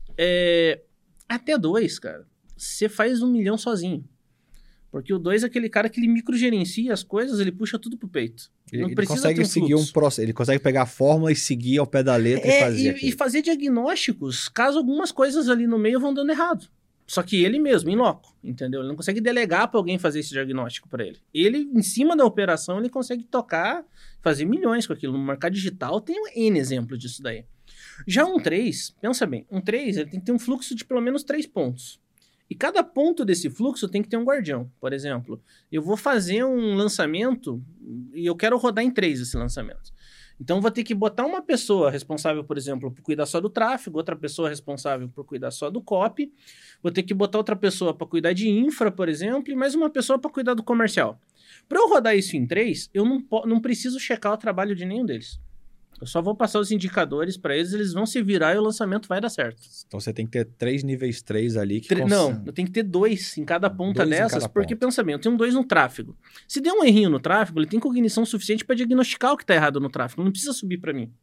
Até 2, cara, você faz 1 milhão sozinho. Porque o 2 é aquele cara que ele microgerencia as coisas, ele puxa tudo pro peito. Ele consegue seguir um processo, ele consegue pegar a fórmula e seguir ao pé da letra e fazer. E fazer diagnósticos, caso algumas coisas ali no meio vão dando errado. Só que ele mesmo, em loco, entendeu? Ele não consegue delegar para alguém fazer esse diagnóstico para ele. Ele, em cima da operação, ele consegue tocar, fazer milhões com aquilo. No mercado digital tem um N exemplo disso daí. Já um 3, pensa bem, um 3 ele tem que ter um fluxo de pelo menos 3 pontos. E cada ponto desse fluxo tem que ter um guardião. Por exemplo, eu vou fazer um lançamento e eu quero rodar em 3 esse lançamento. Então, vou ter que botar uma pessoa responsável, por exemplo, por cuidar só do tráfego, outra pessoa responsável por cuidar só do copy, vou ter que botar outra pessoa para cuidar de infra, por exemplo, e mais uma pessoa para cuidar do comercial. Para eu rodar isso em 3, eu não preciso checar o trabalho de nenhum deles. Eu só vou passar os indicadores para eles, eles vão se virar e o lançamento vai dar certo. Então você tem que ter 3 níveis 3 ali que Não, eu tenho que ter 2 em cada ponta 2 dessas, porque pensa bem, eu tenho 2 no tráfego. Se der um errinho no tráfego, ele tem cognição suficiente para diagnosticar o que está errado no tráfego, não precisa subir para mim.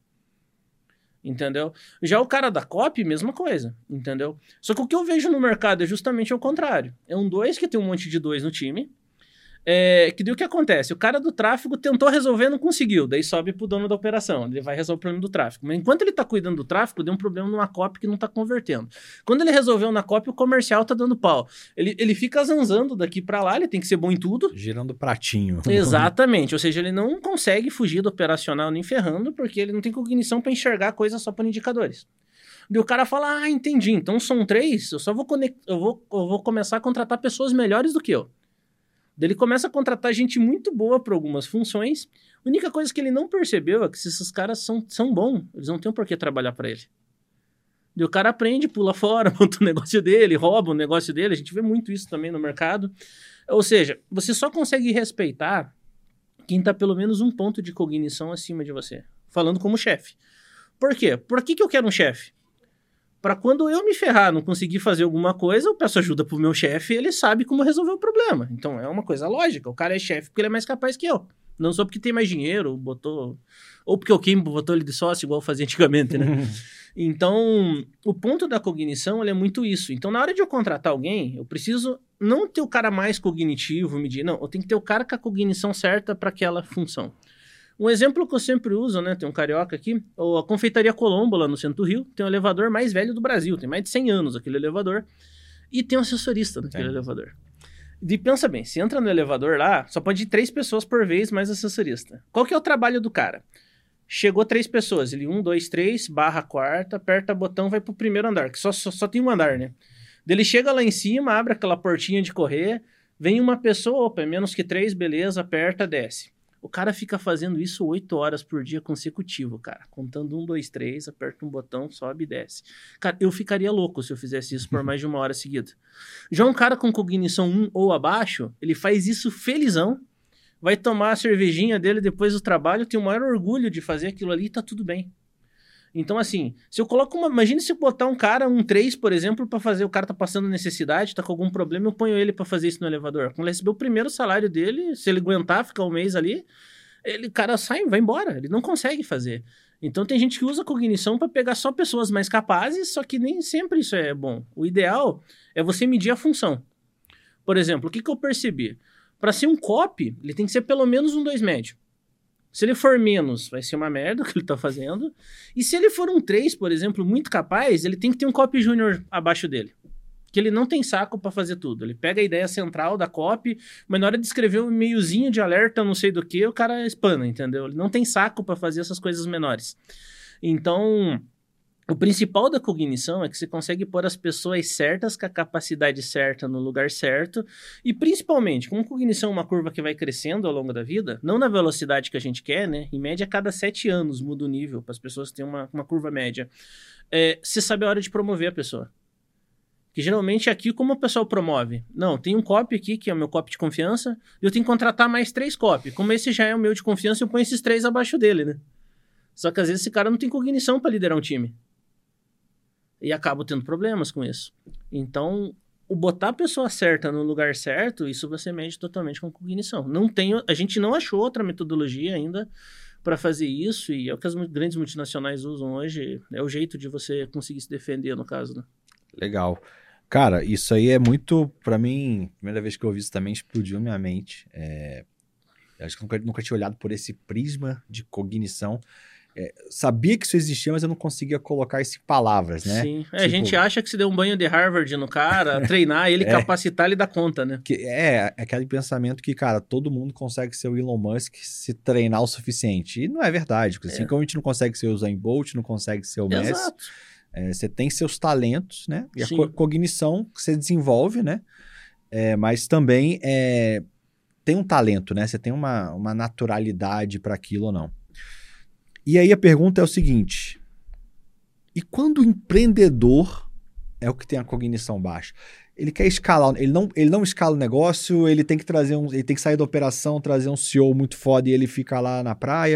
Entendeu? Já o cara da copy, mesma coisa, entendeu? Só que o que eu vejo no mercado é justamente o contrário. É um 2 que tem um monte de 2 no time. Que daí o que acontece? O cara do tráfego tentou resolver, não conseguiu. Daí sobe pro dono da operação. Ele vai resolver o problema do tráfego. Mas enquanto ele tá cuidando do tráfego, deu um problema numa copy que não tá convertendo. Quando ele resolveu na copy, o comercial tá dando pau. Ele fica zanzando daqui pra lá, ele tem que ser bom em tudo. Girando pratinho. Exatamente. Ou seja, ele não consegue fugir do operacional nem ferrando, porque ele não tem cognição pra enxergar a coisa só por indicadores. E o cara fala, entendi. Então são 3, eu só vou eu vou começar a contratar pessoas melhores do que eu. Ele começa a contratar gente muito boa para algumas funções. A única coisa que ele não percebeu é que se esses caras são bons, eles não têm por que trabalhar para ele. E o cara aprende, pula fora, monta o negócio dele, rouba o negócio dele. A gente vê muito isso também no mercado. Ou seja, você só consegue respeitar quem está pelo menos um ponto de cognição acima de você. Falando como chefe. Por quê? Por que eu quero um chefe? Para quando eu me ferrar, não conseguir fazer alguma coisa, eu peço ajuda pro meu chefe e ele sabe como resolver o problema. Então, é uma coisa lógica. O cara é chefe porque ele é mais capaz que eu. Não só porque tem mais dinheiro, ou porque o Kim botou ele de sócio, igual eu fazia antigamente, né? Então, o ponto da cognição, ele é muito isso. Então, na hora de eu contratar alguém, eu preciso não ter o cara mais cognitivo, não, eu tenho que ter o cara com a cognição certa para aquela função. Um exemplo que eu sempre uso, né? Tem um carioca aqui, a Confeitaria Colombo, lá no centro do Rio, tem o elevador mais velho do Brasil, tem mais de 100 anos aquele elevador, e tem um assessorista naquele elevador. E pensa bem, se entra no elevador lá, só pode ir 3 pessoas por vez, mais assessorista. Qual que é o trabalho do cara? Chegou 3 pessoas, ele 1, 2, 3, barra a quarta, aperta o botão, vai pro primeiro andar, que só tem um andar, né? Ele chega lá em cima, abre aquela portinha de correr, vem uma pessoa, opa, é menos que 3, beleza, aperta, desce. O cara fica fazendo isso 8 horas por dia consecutivo, cara. Contando 1, 2, 3, aperta um botão, sobe e desce. Cara, eu ficaria louco se eu fizesse isso por mais de 1 hora seguida. Já um cara com cognição 1 ou abaixo, ele faz isso felizão, vai tomar a cervejinha dele depois do trabalho, tem o maior orgulho de fazer aquilo ali e tá tudo bem. Então, assim, se eu coloco imagine se eu botar um cara, um 3, por exemplo, pra fazer, o cara tá passando necessidade, tá com algum problema, eu ponho ele pra fazer isso no elevador. Quando ele receber o primeiro salário dele, se ele aguentar ficar um mês ali, o cara sai, vai embora, ele não consegue fazer. Então tem gente que usa a cognição pra pegar só pessoas mais capazes, só que nem sempre isso é bom. O ideal é você medir a função. Por exemplo, o que eu percebi? Pra ser um copy, ele tem que ser pelo menos um 2 médio. Se ele for menos, vai ser uma merda o que ele tá fazendo. E se ele for um 3, por exemplo, muito capaz, ele tem que ter um copy júnior abaixo dele. Que ele não tem saco pra fazer tudo. Ele pega a ideia central da copy, mas na hora de escrever um e-mailzinho de alerta, não sei do que, o cara espana, entendeu? Ele não tem saco pra fazer essas coisas menores. Então, o principal da cognição é que você consegue pôr as pessoas certas com a capacidade certa no lugar certo e, principalmente, como cognição é uma curva que vai crescendo ao longo da vida, não na velocidade que a gente quer, né? Em média, a cada 7 anos muda o nível para as pessoas que têm uma curva média. Você sabe a hora de promover a pessoa. Que geralmente aqui, como o pessoal promove? Não, tem um copy aqui, que é o meu copy de confiança, e eu tenho que contratar mais 3 copy. Como esse já é o meu de confiança, eu ponho esses 3 abaixo dele, né? Só que às vezes esse cara não tem cognição para liderar um time. E acabo tendo problemas com isso. Então, o botar a pessoa certa no lugar certo, isso você mede totalmente com cognição. A gente não achou outra metodologia ainda para fazer isso, e é o que as grandes multinacionais usam hoje, é o jeito de você conseguir se defender, no caso, né? Legal. Cara, isso aí é muito, pra mim, primeira vez que eu ouvi isso também explodiu minha mente. Acho que eu nunca tinha olhado por esse prisma de cognição. Sabia que isso existia, mas eu não conseguia colocar isso em palavras, né? Sim, a gente acha que se deu um banho de Harvard no cara, treinar ele, capacitar, ele dá conta, né? Aquele pensamento que, cara, todo mundo consegue ser o Elon Musk se treinar o suficiente. E não é verdade. Assim como a gente não consegue ser o Usain Bolt, não consegue ser o Messi. Exato. Você tem seus talentos, né? E Sim. a cognição que você desenvolve, né? Mas também tem um talento, né? Você tem uma naturalidade para aquilo ou não. E aí a pergunta é o seguinte: e quando o empreendedor é o que tem a cognição baixa? Ele quer escalar, ele não escala o negócio, ele tem que ele tem que sair da operação, trazer um CEO muito foda e ele fica lá na praia.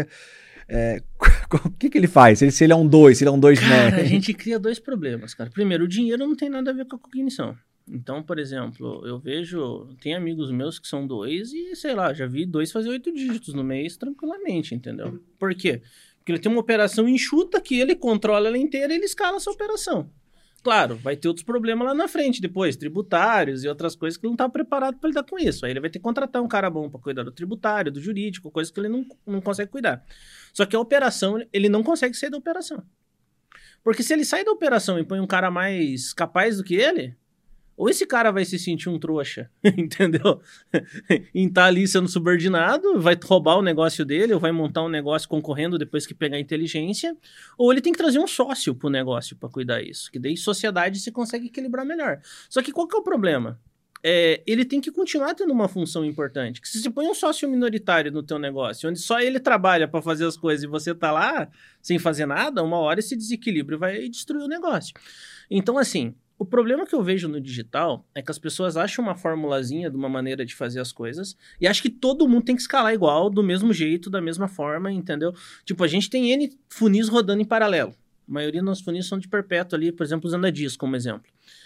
O que ele faz? Se ele é um 2, se ele é um 2 Cara, a gente cria 2 problemas, cara. Primeiro, o dinheiro não tem nada a ver com a cognição. Então, por exemplo, eu vejo... Tem amigos meus que são 2 e, sei lá, já vi 2 fazer 8 dígitos no mês tranquilamente, entendeu? Por quê? Porque ele tem uma operação enxuta que ele controla ela inteira e ele escala essa operação. Claro, vai ter outros problemas lá na frente depois, tributários e outras coisas que ele não está preparado para lidar com isso. Aí ele vai ter que contratar um cara bom para cuidar do tributário, do jurídico, coisas que ele não consegue cuidar. Só que a operação, ele não consegue sair da operação. Porque se ele sai da operação e põe um cara mais capaz do que ele, ou esse cara vai se sentir um trouxa, entendeu? Em estar ali sendo subordinado, vai roubar o negócio dele, ou vai montar um negócio concorrendo depois que pegar a inteligência, ou ele tem que trazer um sócio pro negócio para cuidar disso, que daí sociedade se consegue equilibrar melhor. Só que qual que é o problema? Ele tem que continuar tendo uma função importante. Que se você põe um sócio minoritário no teu negócio, onde só ele trabalha para fazer as coisas e você tá lá sem fazer nada, uma hora esse desequilíbrio vai destruir o negócio. Então, assim, o problema que eu vejo no digital é que as pessoas acham uma formulazinha de uma maneira de fazer as coisas e acham que todo mundo tem que escalar igual, do mesmo jeito, da mesma forma, entendeu? Tipo, a gente tem N funis rodando em paralelo. A maioria dos funis são de perpétuo ali, por exemplo, usando a DIS como exemplo.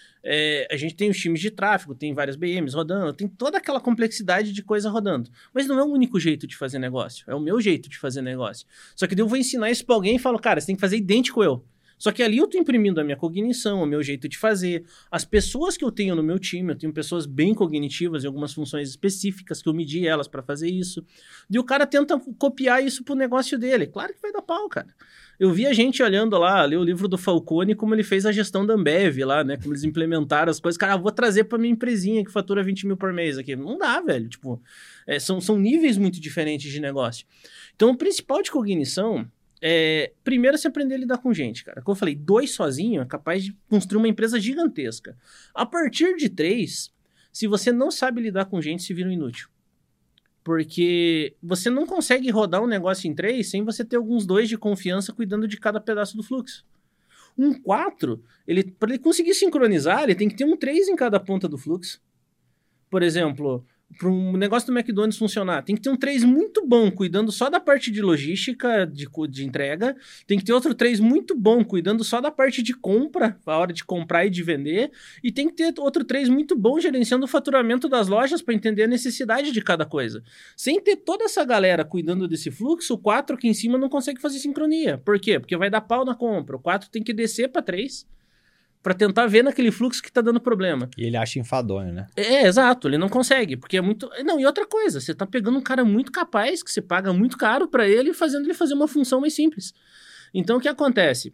A gente tem os times de tráfego, tem várias BMs rodando, tem toda aquela complexidade de coisa rodando. Mas não é o único jeito de fazer negócio, é o meu jeito de fazer negócio. Só que daí eu vou ensinar isso pra alguém e falo, cara, você tem que fazer idêntico eu. Só que ali eu tô imprimindo a minha cognição, o meu jeito de fazer. As pessoas que eu tenho no meu time, eu tenho pessoas bem cognitivas em algumas funções específicas que eu medi elas para fazer isso. E o cara tenta copiar isso pro negócio dele. Claro que vai dar pau, cara. Eu vi a gente olhando lá, ler o livro do Falcone, como ele fez a gestão da Ambev lá, né? Como eles implementaram as coisas. Cara, vou trazer pra minha empresinha que fatura 20 mil por mês aqui. Não dá, velho. Tipo, são níveis muito diferentes de negócio. Então, o principal de cognição... primeiro você aprender a lidar com gente, cara. Como eu falei, 2 sozinho é capaz de construir uma empresa gigantesca. A partir de 3, se você não sabe lidar com gente, se vira um inútil. Porque você não consegue rodar um negócio em 3 sem você ter alguns 2 de confiança cuidando de cada pedaço do fluxo. Um 4, para ele conseguir sincronizar, ele tem que ter um 3 em cada ponta do fluxo. Por exemplo, para um negócio do McDonald's funcionar, tem que ter um 3 muito bom, cuidando só da parte de logística, de entrega. Tem que ter outro 3 muito bom, cuidando só da parte de compra, a hora de comprar e de vender. E tem que ter outro 3 muito bom, gerenciando o faturamento das lojas para entender a necessidade de cada coisa. Sem ter toda essa galera cuidando desse fluxo, o 4 aqui em cima não consegue fazer sincronia. Por quê? Porque vai dar pau na compra. O 4 tem que descer para 3 para tentar ver naquele fluxo que tá dando problema. E ele acha enfadonho, né? Exato, ele não consegue, porque é muito... Não, e outra coisa, você tá pegando um cara muito capaz, que você paga muito caro para ele, fazendo ele fazer uma função mais simples. Então, o que acontece?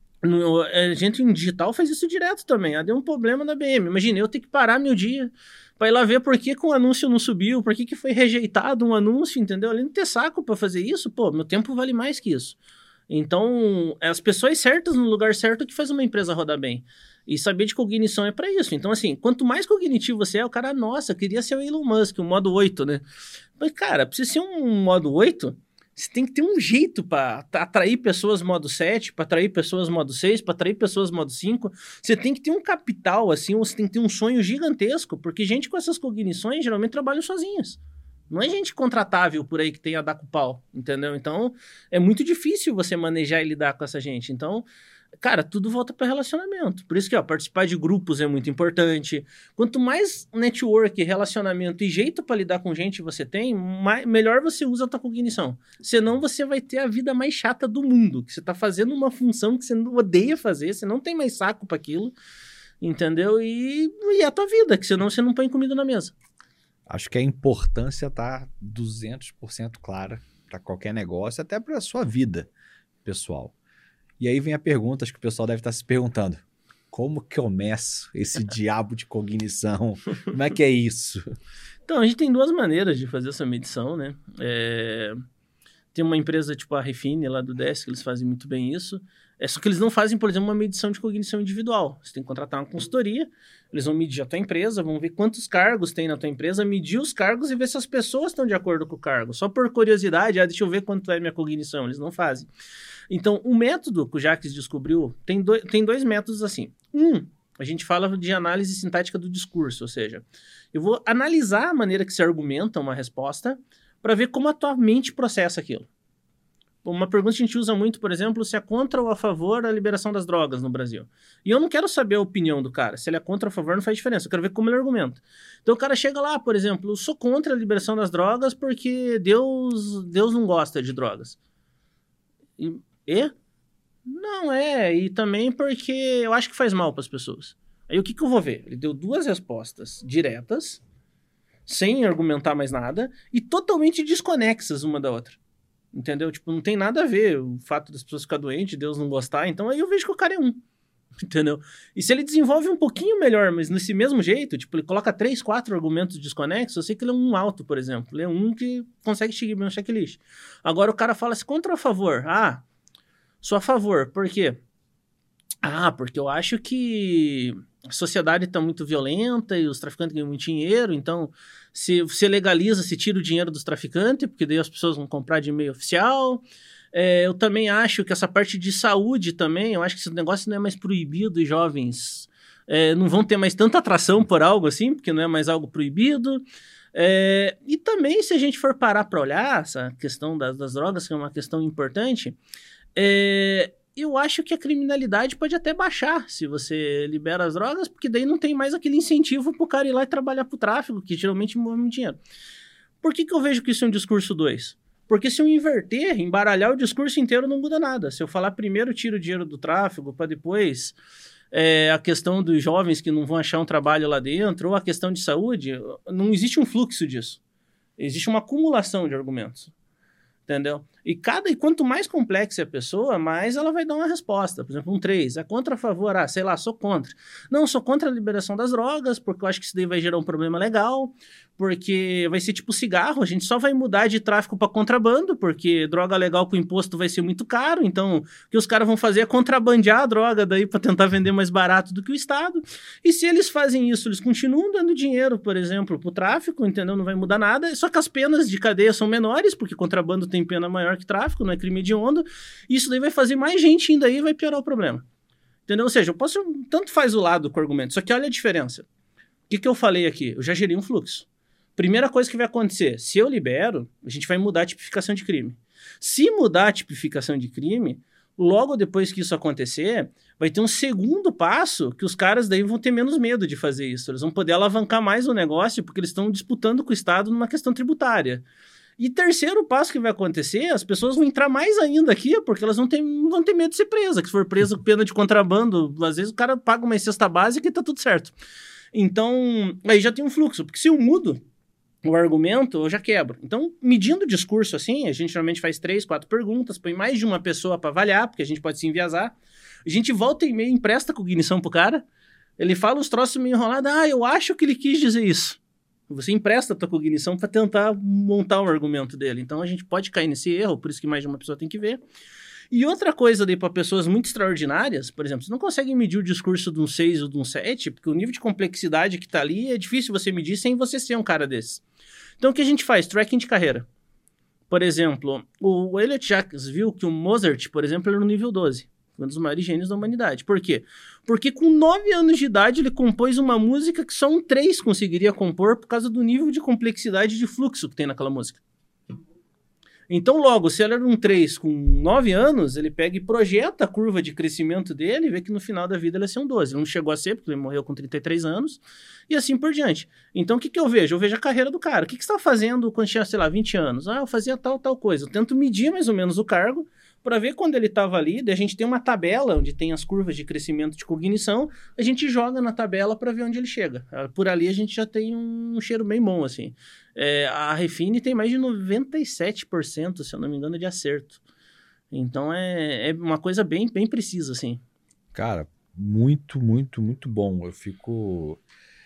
A gente em digital faz isso direto também. Deu um problema na BM. Imagina, eu ter que parar meu dia para ir lá ver por que o anúncio não subiu, por que foi rejeitado um anúncio, entendeu? Além de ter saco para fazer isso, pô, meu tempo vale mais que isso. Então, é as pessoas certas no lugar certo que faz uma empresa rodar bem. E saber de cognição é para isso. Então, assim, quanto mais cognitivo você é, o cara, nossa, queria ser o Elon Musk, o modo 8, né? Mas, cara, pra você ser um modo 8, você tem que ter um jeito para atrair pessoas modo 7, para atrair pessoas modo 6, para atrair pessoas modo 5. Você tem que ter um capital, assim, ou você tem que ter um sonho gigantesco, porque gente com essas cognições geralmente trabalham sozinhas. Não é gente contratável por aí que tem a dar com pau, entendeu? Então, é muito difícil você manejar e lidar com essa gente. Então, cara, tudo volta para relacionamento. Por isso que, participar de grupos é muito importante. Quanto mais network, relacionamento e jeito para lidar com gente você tem, melhor você usa a tua cognição. Senão, você vai ter a vida mais chata do mundo, que você tá fazendo uma função que você odeia fazer, você não tem mais saco para aquilo, entendeu? E é a tua vida, que senão você não põe comida na mesa. Acho que a importância está 200% clara para qualquer negócio, até para a sua vida pessoal. E aí vem a pergunta, acho que o pessoal deve estar se perguntando, como que eu meço esse diabo de cognição? Como é que é isso? Então, a gente tem 2 maneiras de fazer essa medição, né? Tem uma empresa tipo a Refine, lá do Desk, que eles fazem muito bem isso. Só que eles não fazem, por exemplo, uma medição de cognição individual. Você tem que contratar uma consultoria, eles vão medir a tua empresa, vão ver quantos cargos tem na tua empresa, medir os cargos e ver se as pessoas estão de acordo com o cargo. Só por curiosidade, deixa eu ver quanto é minha cognição. Eles não fazem. Então, o método que o Jacques descobriu, tem 2 métodos assim. A gente fala de análise sintática do discurso, ou seja, eu vou analisar a maneira que se argumenta uma resposta para ver como a tua mente processa aquilo. Uma pergunta que a gente usa muito, por exemplo, se é contra ou a favor da liberação das drogas no Brasil. E eu não quero saber a opinião do cara. Se ele é contra ou a favor, não faz diferença. Eu quero ver como ele argumenta. Então o cara chega lá, por exemplo, eu sou contra a liberação das drogas porque Deus não gosta de drogas. E? Não é. E também porque eu acho que faz mal para as pessoas. Aí o que eu vou ver? Ele deu 2 respostas diretas, sem argumentar mais nada, e totalmente desconexas uma da outra. Entendeu? Tipo, não tem nada a ver o fato das pessoas ficarem doentes, Deus não gostar. Então aí eu vejo que o cara é 1. Entendeu? E se ele desenvolve um pouquinho melhor, mas nesse mesmo jeito, tipo, ele coloca 3, 4 argumentos desconexos, eu sei que ele é um alto, por exemplo. Ele é um que consegue seguir bem um checklist. Agora o cara fala assim, contra ou a favor? Sou a favor. Por quê? Porque eu acho que a sociedade está muito violenta e os traficantes ganham muito dinheiro, então se você legaliza, se tira o dinheiro dos traficantes, porque daí as pessoas vão comprar de meio oficial. Eu também acho que essa parte de saúde também, eu acho que esse negócio não é mais proibido e jovens não vão ter mais tanta atração por algo assim, porque não é mais algo proibido. E também, se a gente for parar para olhar essa questão das drogas, que é uma questão importante, eu acho que a criminalidade pode até baixar se você libera as drogas, porque daí não tem mais aquele incentivo pro cara ir lá e trabalhar pro tráfico, que geralmente move muito dinheiro. Por que eu vejo que isso é um discurso 2? Porque se eu inverter, embaralhar o discurso inteiro não muda nada. Se eu falar primeiro tiro o dinheiro do tráfico, para depois a questão dos jovens que não vão achar um trabalho lá dentro, ou a questão de saúde, não existe um fluxo disso. Existe uma acumulação de argumentos. Entendeu? E quanto mais complexa é a pessoa, mais ela vai dar uma resposta. Por exemplo, um 3, é contra ou a favor? Sei lá, sou contra. Não, sou contra a liberação das drogas, porque eu acho que isso daí vai gerar um problema legal, porque vai ser tipo cigarro, a gente só vai mudar de tráfico para contrabando, porque droga legal com imposto vai ser muito caro, então o que os caras vão fazer é contrabandear a droga daí para tentar vender mais barato do que o Estado. E se eles fazem isso, eles continuam dando dinheiro, por exemplo, pro tráfico, entendeu? Não vai mudar nada, só que as penas de cadeia são menores, porque contrabando tem pena maior que tráfico, não é crime hediondo, e isso daí vai fazer mais gente ainda aí e vai piorar o problema. Entendeu? Ou seja, eu posso... Tanto faz o lado com o argumento, só que olha a diferença. O que eu falei aqui? Eu já gerei um fluxo. Primeira coisa que vai acontecer, se eu libero, a gente vai mudar a tipificação de crime. Se mudar a tipificação de crime, logo depois que isso acontecer, vai ter um segundo passo que os caras daí vão ter menos medo de fazer isso. Eles vão poder alavancar mais o negócio porque eles estão disputando com o Estado numa questão tributária. E terceiro passo que vai acontecer, as pessoas vão entrar mais ainda aqui, porque elas não vão ter medo de ser presas. Que se for presa com pena de contrabando, às vezes o cara paga uma cesta básica e tá tudo certo. Então, aí já tem um fluxo, porque se eu mudo o argumento, eu já quebro. Então, medindo o discurso assim, a gente normalmente faz 3, 4 perguntas, põe mais de uma pessoa para avaliar, porque a gente pode se enviesar. A gente volta e meio empresta cognição pro cara, ele fala os troços meio enrolados, eu acho que ele quis dizer isso. Você empresta a tua cognição para tentar montar o argumento dele. Então, a gente pode cair nesse erro, por isso que mais de uma pessoa tem que ver. E outra coisa daí para pessoas muito extraordinárias, por exemplo, você não consegue medir o discurso de um 6 ou de um 7, porque o nível de complexidade que tá ali é difícil você medir sem você ser um cara desse. Então, o que a gente faz? Tracking de carreira. Por exemplo, o Elliot Jacques viu que o Mozart, por exemplo, era no nível 12. Um dos maiores gênios da humanidade. Por quê? Porque com 9 anos de idade ele compôs uma música que só um 3 conseguiria compor por causa do nível de complexidade de fluxo que tem naquela música. Então, logo, se ele era um 3 com 9 anos, ele pega e projeta a curva de crescimento dele e vê que no final da vida ele ia ser um 12. Ele não chegou a ser, porque ele morreu com 33 anos, e assim por diante. Então, o que eu vejo? Eu vejo a carreira do cara. O que você estava fazendo quando tinha, sei lá, 20 anos? Eu fazia tal coisa. Eu tento medir mais ou menos o cargo para ver quando ele estava ali. Daí a gente tem uma tabela onde tem as curvas de crescimento de cognição, a gente joga na tabela para ver onde ele chega. Por ali a gente já tem um cheiro bem bom, assim. A Refine tem mais de 97%, se eu não me engano, de acerto. Então é uma coisa bem, bem precisa, assim. Cara, muito, muito, muito bom. Eu fico...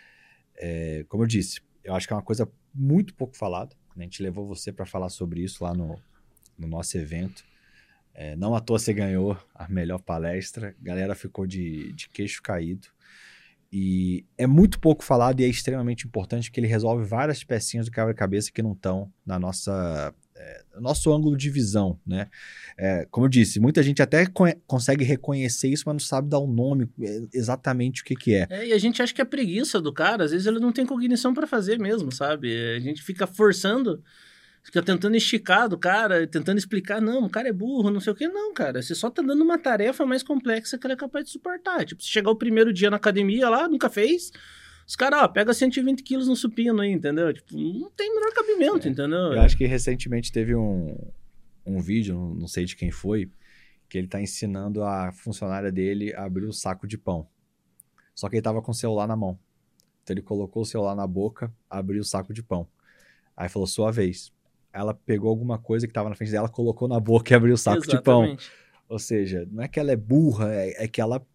como eu disse, eu acho que é uma coisa muito pouco falada. A gente levou você para falar sobre isso lá no nosso evento. Não à toa você ganhou a melhor palestra. A galera ficou de queixo caído. E é muito pouco falado e é extremamente importante porque ele resolve várias pecinhas do quebra-cabeça que não estão na nosso ângulo de visão, né? Como eu disse, muita gente até consegue reconhecer isso, mas não sabe dar um nome exatamente o que é. E a gente acha que é preguiça do cara, às vezes ele não tem cognição para fazer mesmo, sabe? A gente fica forçando, fica tentando esticar do cara, tentando explicar, não, o cara é burro, não sei o que. Não, cara, você só tá dando uma tarefa mais complexa que ele é capaz de suportar. Tipo, se chegar o primeiro dia na academia lá, nunca fez, os caras, pega 120 quilos no supino aí, entendeu? Tipo, não tem o menor cabimento, entendeu? Eu acho que recentemente teve um vídeo, não sei de quem foi, que ele tá ensinando a funcionária dele a abrir o saco de pão. Só que ele tava com o celular na mão. Então ele colocou o celular na boca, abriu o saco de pão. Aí falou, sua vez. Ela pegou alguma coisa que estava na frente dela, colocou na boca e abriu o saco de pão. Ou seja, não é que ela é burra, é que ela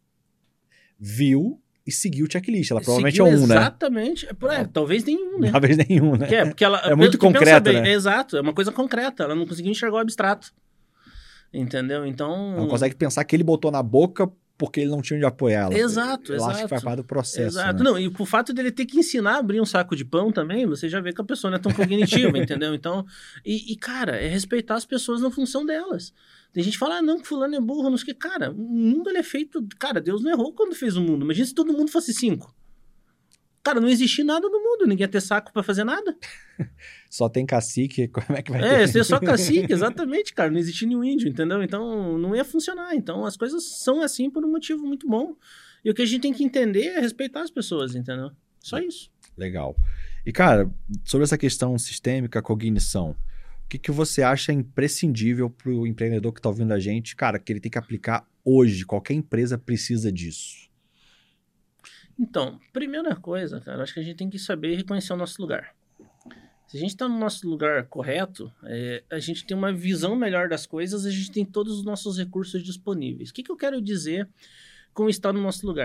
viu e seguiu o checklist. Ela provavelmente é um, né? Exatamente. Talvez nenhum, né? Talvez nenhum, né? Porque ela, é muito concreta, né? Exato, é uma coisa concreta. Ela não conseguiu enxergar o abstrato. Entendeu? Então... Ela não consegue pensar que ele botou na boca porque ele não tinha onde apoiar ela. Exato, Eu acho que faz parte do processo. Exato. Né? Não, e o fato dele ter que ensinar a abrir um saco de pão também, você já vê que a pessoa não é tão cognitiva, entendeu? Então, cara, é respeitar as pessoas na função delas. Tem gente que fala, não, que fulano é burro, não sei o que. Cara, o mundo ele é feito... Cara, Deus não errou quando fez o mundo. Imagina se todo mundo fosse 5. Cara, não existia nada no mundo, ninguém ia ter saco pra fazer nada. Só tem cacique, como é que vai ter? Ser só cacique, exatamente, cara, não existia nenhum índio, entendeu? Então, não ia funcionar. Então, as coisas são assim por um motivo muito bom. E o que a gente tem que entender é respeitar as pessoas, entendeu? Só isso. Legal. E, cara, sobre essa questão sistêmica, cognição, o que você acha imprescindível pro empreendedor que tá ouvindo a gente, cara, que ele tem que aplicar hoje? Qualquer empresa precisa disso. Então, primeira coisa, cara, acho que a gente tem que saber reconhecer o nosso lugar. Se a gente está no nosso lugar correto, a gente tem uma visão melhor das coisas, a gente tem todos os nossos recursos disponíveis. O que eu quero dizer com estar no nosso lugar? O mundo hoje está de um jeito muito estranho, que as pessoas querem estar no lugar do outro o tempo inteiro. Entendeu? Então, o que eu quero dizer é,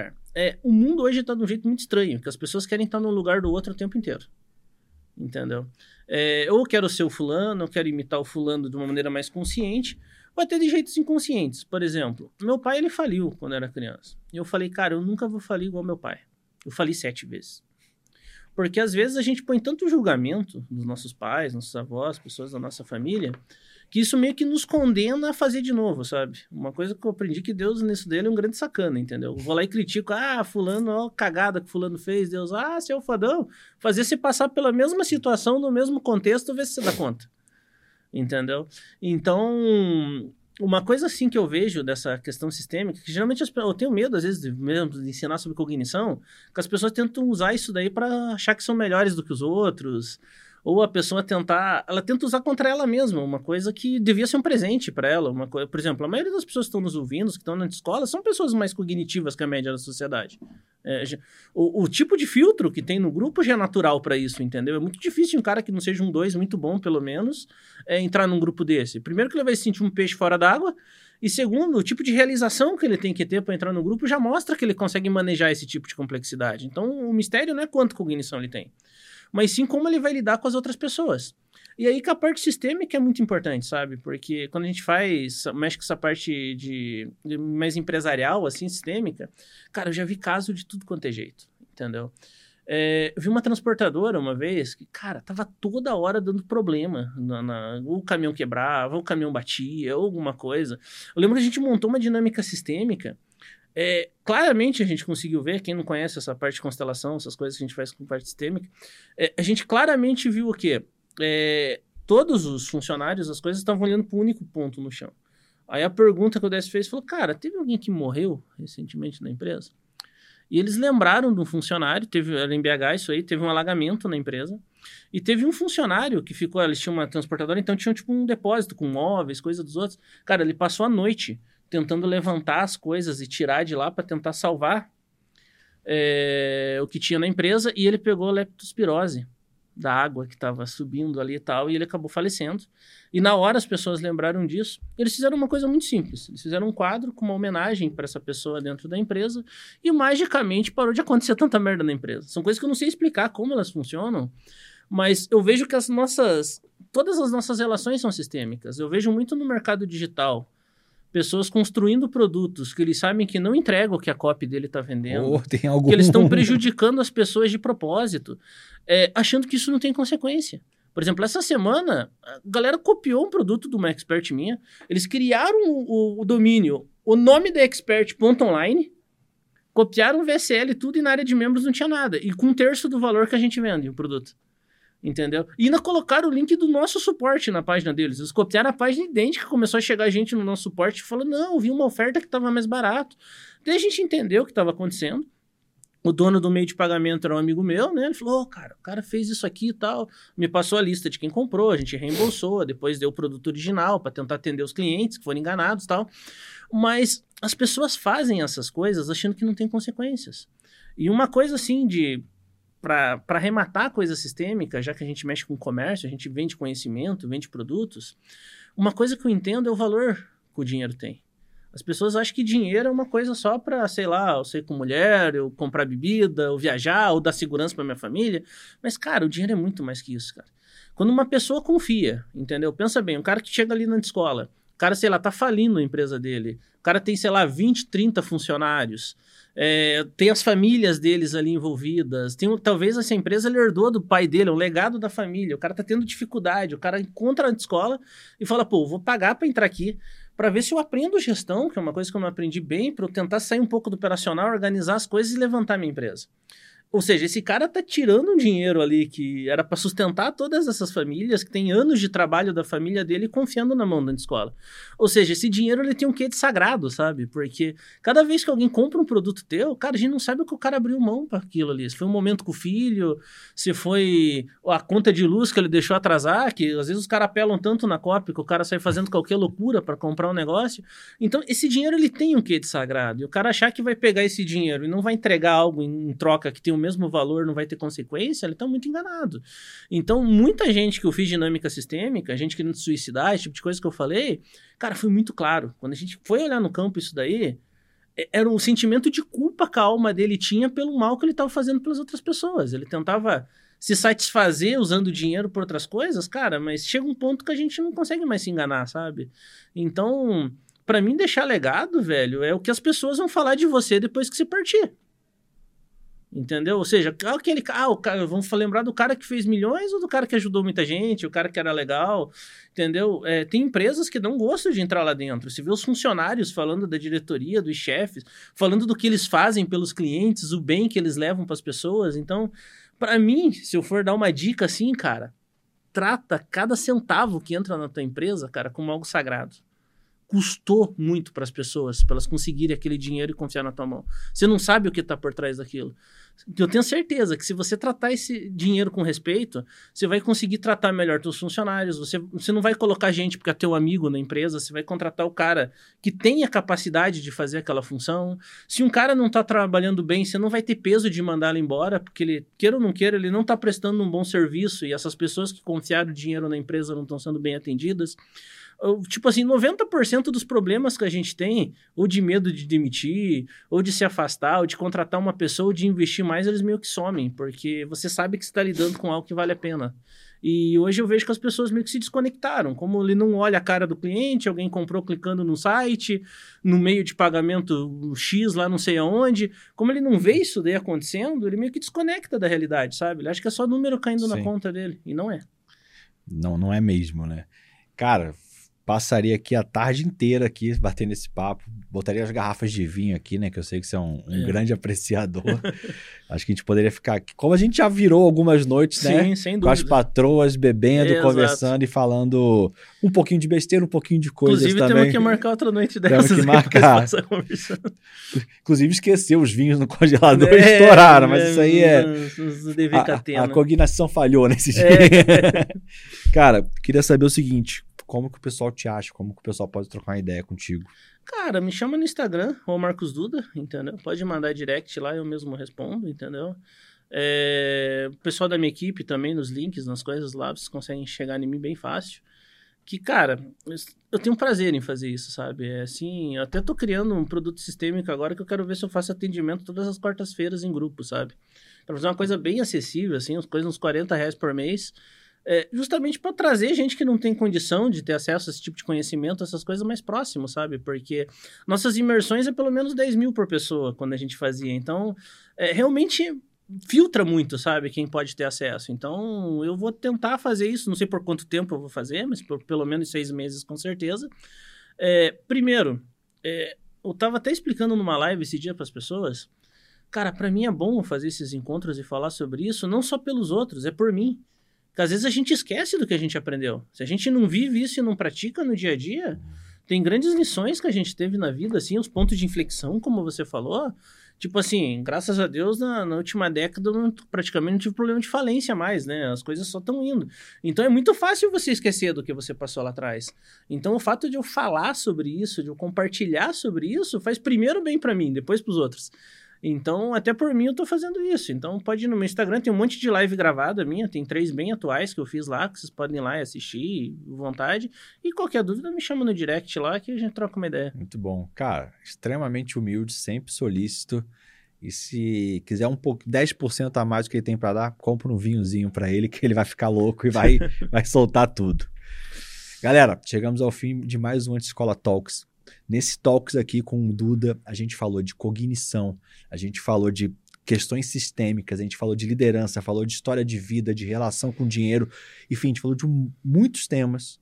entendeu? Ou quero ser o fulano, ou quero imitar o fulano de uma maneira mais consciente, ou até de jeitos inconscientes. Por exemplo, meu pai, ele faliu quando era criança. E eu falei, cara, eu nunca vou falir igual meu pai. Eu fali 7 vezes. Porque às vezes a gente põe tanto julgamento nos nossos pais, nossos avós, pessoas da nossa família, que isso meio que nos condena a fazer de novo, sabe? Uma coisa que eu aprendi que Deus, nisso dele, é um grande sacana, entendeu? Eu vou lá e critico, fulano, ó, cagada que fulano fez, Deus, seu fadão, fazer você passar pela mesma situação, no mesmo contexto, ver se você dá conta, entendeu? Então, uma coisa assim que eu vejo dessa questão sistêmica, que geralmente eu tenho medo, às vezes, mesmo de ensinar sobre cognição, que as pessoas tentam usar isso daí para achar que são melhores do que os outros, ou a pessoa ela tenta usar contra ela mesma, uma coisa que devia ser um presente para ela. Por exemplo, a maioria das pessoas que estão nos ouvindo, que estão na escola, são pessoas mais cognitivas que a média da sociedade. O tipo de filtro que tem no grupo já é natural para isso, entendeu? É muito difícil um cara que não seja um 2 muito bom, pelo menos, entrar num grupo desse. Primeiro que ele vai se sentir um peixe fora d'água, e segundo, o tipo de realização que ele tem que ter para entrar no grupo já mostra que ele consegue manejar esse tipo de complexidade. Então, o mistério não é quanto cognição ele tem, mas sim como ele vai lidar com as outras pessoas. E aí que a parte sistêmica é muito importante, sabe? Porque quando a gente mexe com essa parte de mais empresarial, assim, sistêmica, cara, eu já vi caso de tudo quanto é jeito, entendeu? Eu vi uma transportadora uma vez que, cara, tava toda hora dando problema. O caminhão quebrava, o caminhão batia, ou alguma coisa. Eu lembro que a gente montou uma dinâmica sistêmica. Claramente a gente conseguiu ver, quem não conhece essa parte de constelação, essas coisas que a gente faz com parte sistêmica, a gente claramente viu o quê? Todos os funcionários, as coisas estavam olhando para um único ponto no chão. Aí a pergunta que o Décio fez, falou, cara, teve alguém que morreu recentemente na empresa? E eles lembraram de um funcionário, era em BH isso aí, teve um alagamento na empresa, e teve um funcionário que ficou, eles tinham uma transportadora, então tinham tipo um depósito com móveis, coisa dos outros. Cara, ele passou a noite tentando levantar as coisas e tirar de lá para tentar salvar o que tinha na empresa, e ele pegou leptospirose da água que estava subindo ali e tal, e ele acabou falecendo. E na hora as pessoas lembraram disso. Eles fizeram uma coisa muito simples. Eles fizeram um quadro com uma homenagem para essa pessoa dentro da empresa e magicamente parou de acontecer tanta merda na empresa. São coisas que eu não sei explicar como elas funcionam, mas eu vejo que todas as nossas relações são sistêmicas. Eu vejo muito no mercado digital pessoas construindo produtos que eles sabem que não entregam o que a copy dele está vendendo, que eles estão prejudicando as pessoas de propósito, achando que isso não tem consequência. Por exemplo, essa semana, a galera copiou um produto de uma expert minha, eles criaram o domínio, o nome da expert.online, copiaram o VSL e tudo, e na área de membros não tinha nada, e com 1/3 do valor que a gente vende o produto. Entendeu? E ainda colocaram o link do nosso suporte na página deles. Eles copiaram a página idêntica, começou a chegar gente no nosso suporte e falou, não, vi uma oferta que estava mais barato. Daí a gente entendeu o que estava acontecendo. O dono do meio de pagamento era um amigo meu, né? Ele falou, cara, o cara fez isso aqui e tal. Me passou a lista de quem comprou, a gente reembolsou, depois deu o produto original para tentar atender os clientes que foram enganados e tal. Mas as pessoas fazem essas coisas achando que não tem consequências. E uma coisa assim para arrematar a coisa sistêmica, já que a gente mexe com comércio, a gente vende conhecimento, vende produtos, uma coisa que eu entendo é o valor que o dinheiro tem. As pessoas acham que dinheiro é uma coisa só para, sei lá, eu sair com mulher, eu comprar bebida, eu viajar, ou dar segurança para minha família. Mas, cara, o dinheiro é muito mais que isso, cara. Quando uma pessoa confia, entendeu? Pensa bem, um cara que chega ali na escola, o cara, sei lá, tá falindo a empresa dele, o cara tem, sei lá, 20, 30 funcionários, tem as famílias deles ali envolvidas, talvez essa empresa ele herdou do pai dele, é um legado da família, o cara tá tendo dificuldade, o cara encontra na escola e fala, pô, vou pagar para entrar aqui, para ver se eu aprendo gestão, que é uma coisa que eu não aprendi bem, para eu tentar sair um pouco do operacional, organizar as coisas e levantar minha empresa. Ou seja, esse cara tá tirando um dinheiro ali que era para sustentar todas essas famílias, que tem anos de trabalho da família dele, confiando na mão da escola. Ou seja, esse dinheiro ele tem um quê de sagrado, sabe? Porque cada vez que alguém compra um produto teu, cara, a gente não sabe o que o cara abriu mão para aquilo ali. Se foi um momento com o filho, se foi a conta de luz que ele deixou atrasar, que às vezes os caras apelam tanto na cópia que o cara sai fazendo qualquer loucura para comprar um negócio. Então, esse dinheiro ele tem um quê de sagrado. E o cara achar que vai pegar esse dinheiro e não vai entregar algo em troca que tem o mesmo valor, não vai ter consequência, ele tá muito enganado. Então, muita gente que eu fiz dinâmica sistêmica, gente querendo se suicidar, esse tipo de coisa que eu falei, cara, foi muito claro. Quando a gente foi olhar no campo isso daí, era um sentimento de culpa que a alma dele tinha pelo mal que ele estava fazendo pelas outras pessoas. Ele tentava se satisfazer usando dinheiro por outras coisas, cara, mas chega um ponto que a gente não consegue mais se enganar, sabe? Então, pra mim, deixar legado, velho, é o que as pessoas vão falar de você depois que você partir. Entendeu? Ou seja, aquele cara, vamos lembrar do cara que fez milhões ou do cara que ajudou muita gente, o cara que era legal, entendeu? Tem empresas que dão gosto de entrar lá dentro. Você vê os funcionários falando da diretoria, dos chefes, falando do que eles fazem pelos clientes, o bem que eles levam para as pessoas. Então, para mim, se eu for dar uma dica assim, cara, trata cada centavo que entra na tua empresa, cara, como algo sagrado. Custou muito para as pessoas, para elas conseguirem aquele dinheiro e confiar na tua mão. Você não sabe o que está por trás daquilo. Eu tenho certeza que se você tratar esse dinheiro com respeito, você vai conseguir tratar melhor seus funcionários, você não vai colocar gente porque é teu amigo na empresa, você vai contratar o cara que tem a capacidade de fazer aquela função. Se um cara não está trabalhando bem, você não vai ter peso de mandá-lo embora, porque ele, queira ou não queira, ele não está prestando um bom serviço e essas pessoas que confiaram dinheiro na empresa não estão sendo bem atendidas. Tipo assim, 90% dos problemas que a gente tem, ou de medo de demitir, ou de se afastar, ou de contratar uma pessoa, ou de investir mais, eles meio que somem, porque você sabe que você está lidando com algo que vale a pena. E hoje eu vejo que as pessoas meio que se desconectaram, como ele não olha a cara do cliente, alguém comprou clicando no site, no meio de pagamento X lá não sei aonde, como ele não vê isso daí acontecendo, ele meio que desconecta da realidade, sabe? Ele acha que é só número caindo na conta dele, e não é. Não é mesmo, né? Cara, passaria aqui a tarde inteira aqui batendo esse papo, botaria as garrafas de vinho aqui, né, que eu sei que você é um grande apreciador. Acho que a gente poderia ficar aqui, como a gente já virou algumas noites, né? Sim, sem dúvida. Com as patroas, bebendo, conversando e falando um pouquinho de besteira, um pouquinho de coisas. Inclusive, também. Temos que marcar outra noite dessas. Temos que marcar. Inclusive, esqueceu os vinhos no congelador e estouraram, mas isso aí é... A cognição falhou nesse dia. Cara, queria saber o seguinte... Como que o pessoal te acha? Como que o pessoal pode trocar uma ideia contigo? Cara, me chama no Instagram, ou Marcos Duda, entendeu? Pode mandar direct lá, eu mesmo respondo, entendeu? O pessoal da minha equipe também, nos links, nas coisas lá, vocês conseguem chegar em mim bem fácil. Que, cara, eu tenho um prazer em fazer isso, sabe? Assim, eu até tô criando um produto sistêmico agora que eu quero ver se eu faço atendimento todas as quartas-feiras em grupo, sabe? Pra fazer uma coisa bem acessível, assim, uns 40 reais por mês, justamente para trazer gente que não tem condição de ter acesso a esse tipo de conhecimento, essas coisas mais próximas, sabe? Porque nossas imersões é pelo menos 10 mil por pessoa quando a gente fazia. Então, realmente filtra muito, sabe? Quem pode ter acesso. Então, eu vou tentar fazer isso. Não sei por quanto tempo eu vou fazer, mas por pelo menos 6 meses, com certeza. Primeiro, eu estava até explicando numa live esse dia para as pessoas. Cara, para mim é bom fazer esses encontros e falar sobre isso, não só pelos outros, é por mim. Porque às vezes a gente esquece do que a gente aprendeu. Se a gente não vive isso e não pratica no dia a dia, tem grandes lições que a gente teve na vida, assim, os pontos de inflexão, como você falou. Tipo assim, graças a Deus, na última década, praticamente não tive problema de falência mais, né? As coisas só estão indo. Então é muito fácil você esquecer do que você passou lá atrás. Então o fato de eu falar sobre isso, de eu compartilhar sobre isso, faz primeiro bem para mim, depois para os outros. Então, até por mim eu tô fazendo isso. Então, pode ir no meu Instagram, tem um monte de live gravada minha, tem 3 bem atuais que eu fiz lá, que vocês podem ir lá e assistir, à vontade. E qualquer dúvida, me chama no direct lá que a gente troca uma ideia. Muito bom. Cara, extremamente humilde, sempre solícito. E se quiser 10% a mais do que ele tem para dar, compra um vinhozinho para ele, que ele vai ficar louco e vai soltar tudo. Galera, chegamos ao fim de mais um Anti-Escola Talks. Nesse Talks aqui com o Duda, a gente falou de cognição, a gente falou de questões sistêmicas, a gente falou de liderança, falou de história de vida, de relação com dinheiro, enfim, a gente falou de muitos temas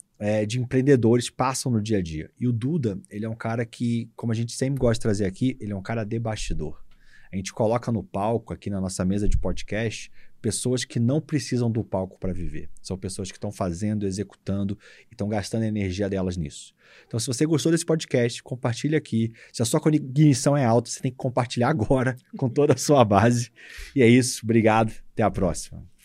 de empreendedores passam no dia a dia. E o Duda, ele é um cara que, como a gente sempre gosta de trazer aqui, ele é um cara de bastidor. A gente coloca no palco, aqui na nossa mesa de podcast, pessoas que não precisam do palco para viver. São pessoas que estão fazendo, executando e estão gastando a energia delas nisso. Então, se você gostou desse podcast, compartilha aqui. Se a sua cognição é alta, você tem que compartilhar agora com toda a sua base. E é isso. Obrigado. Até a próxima.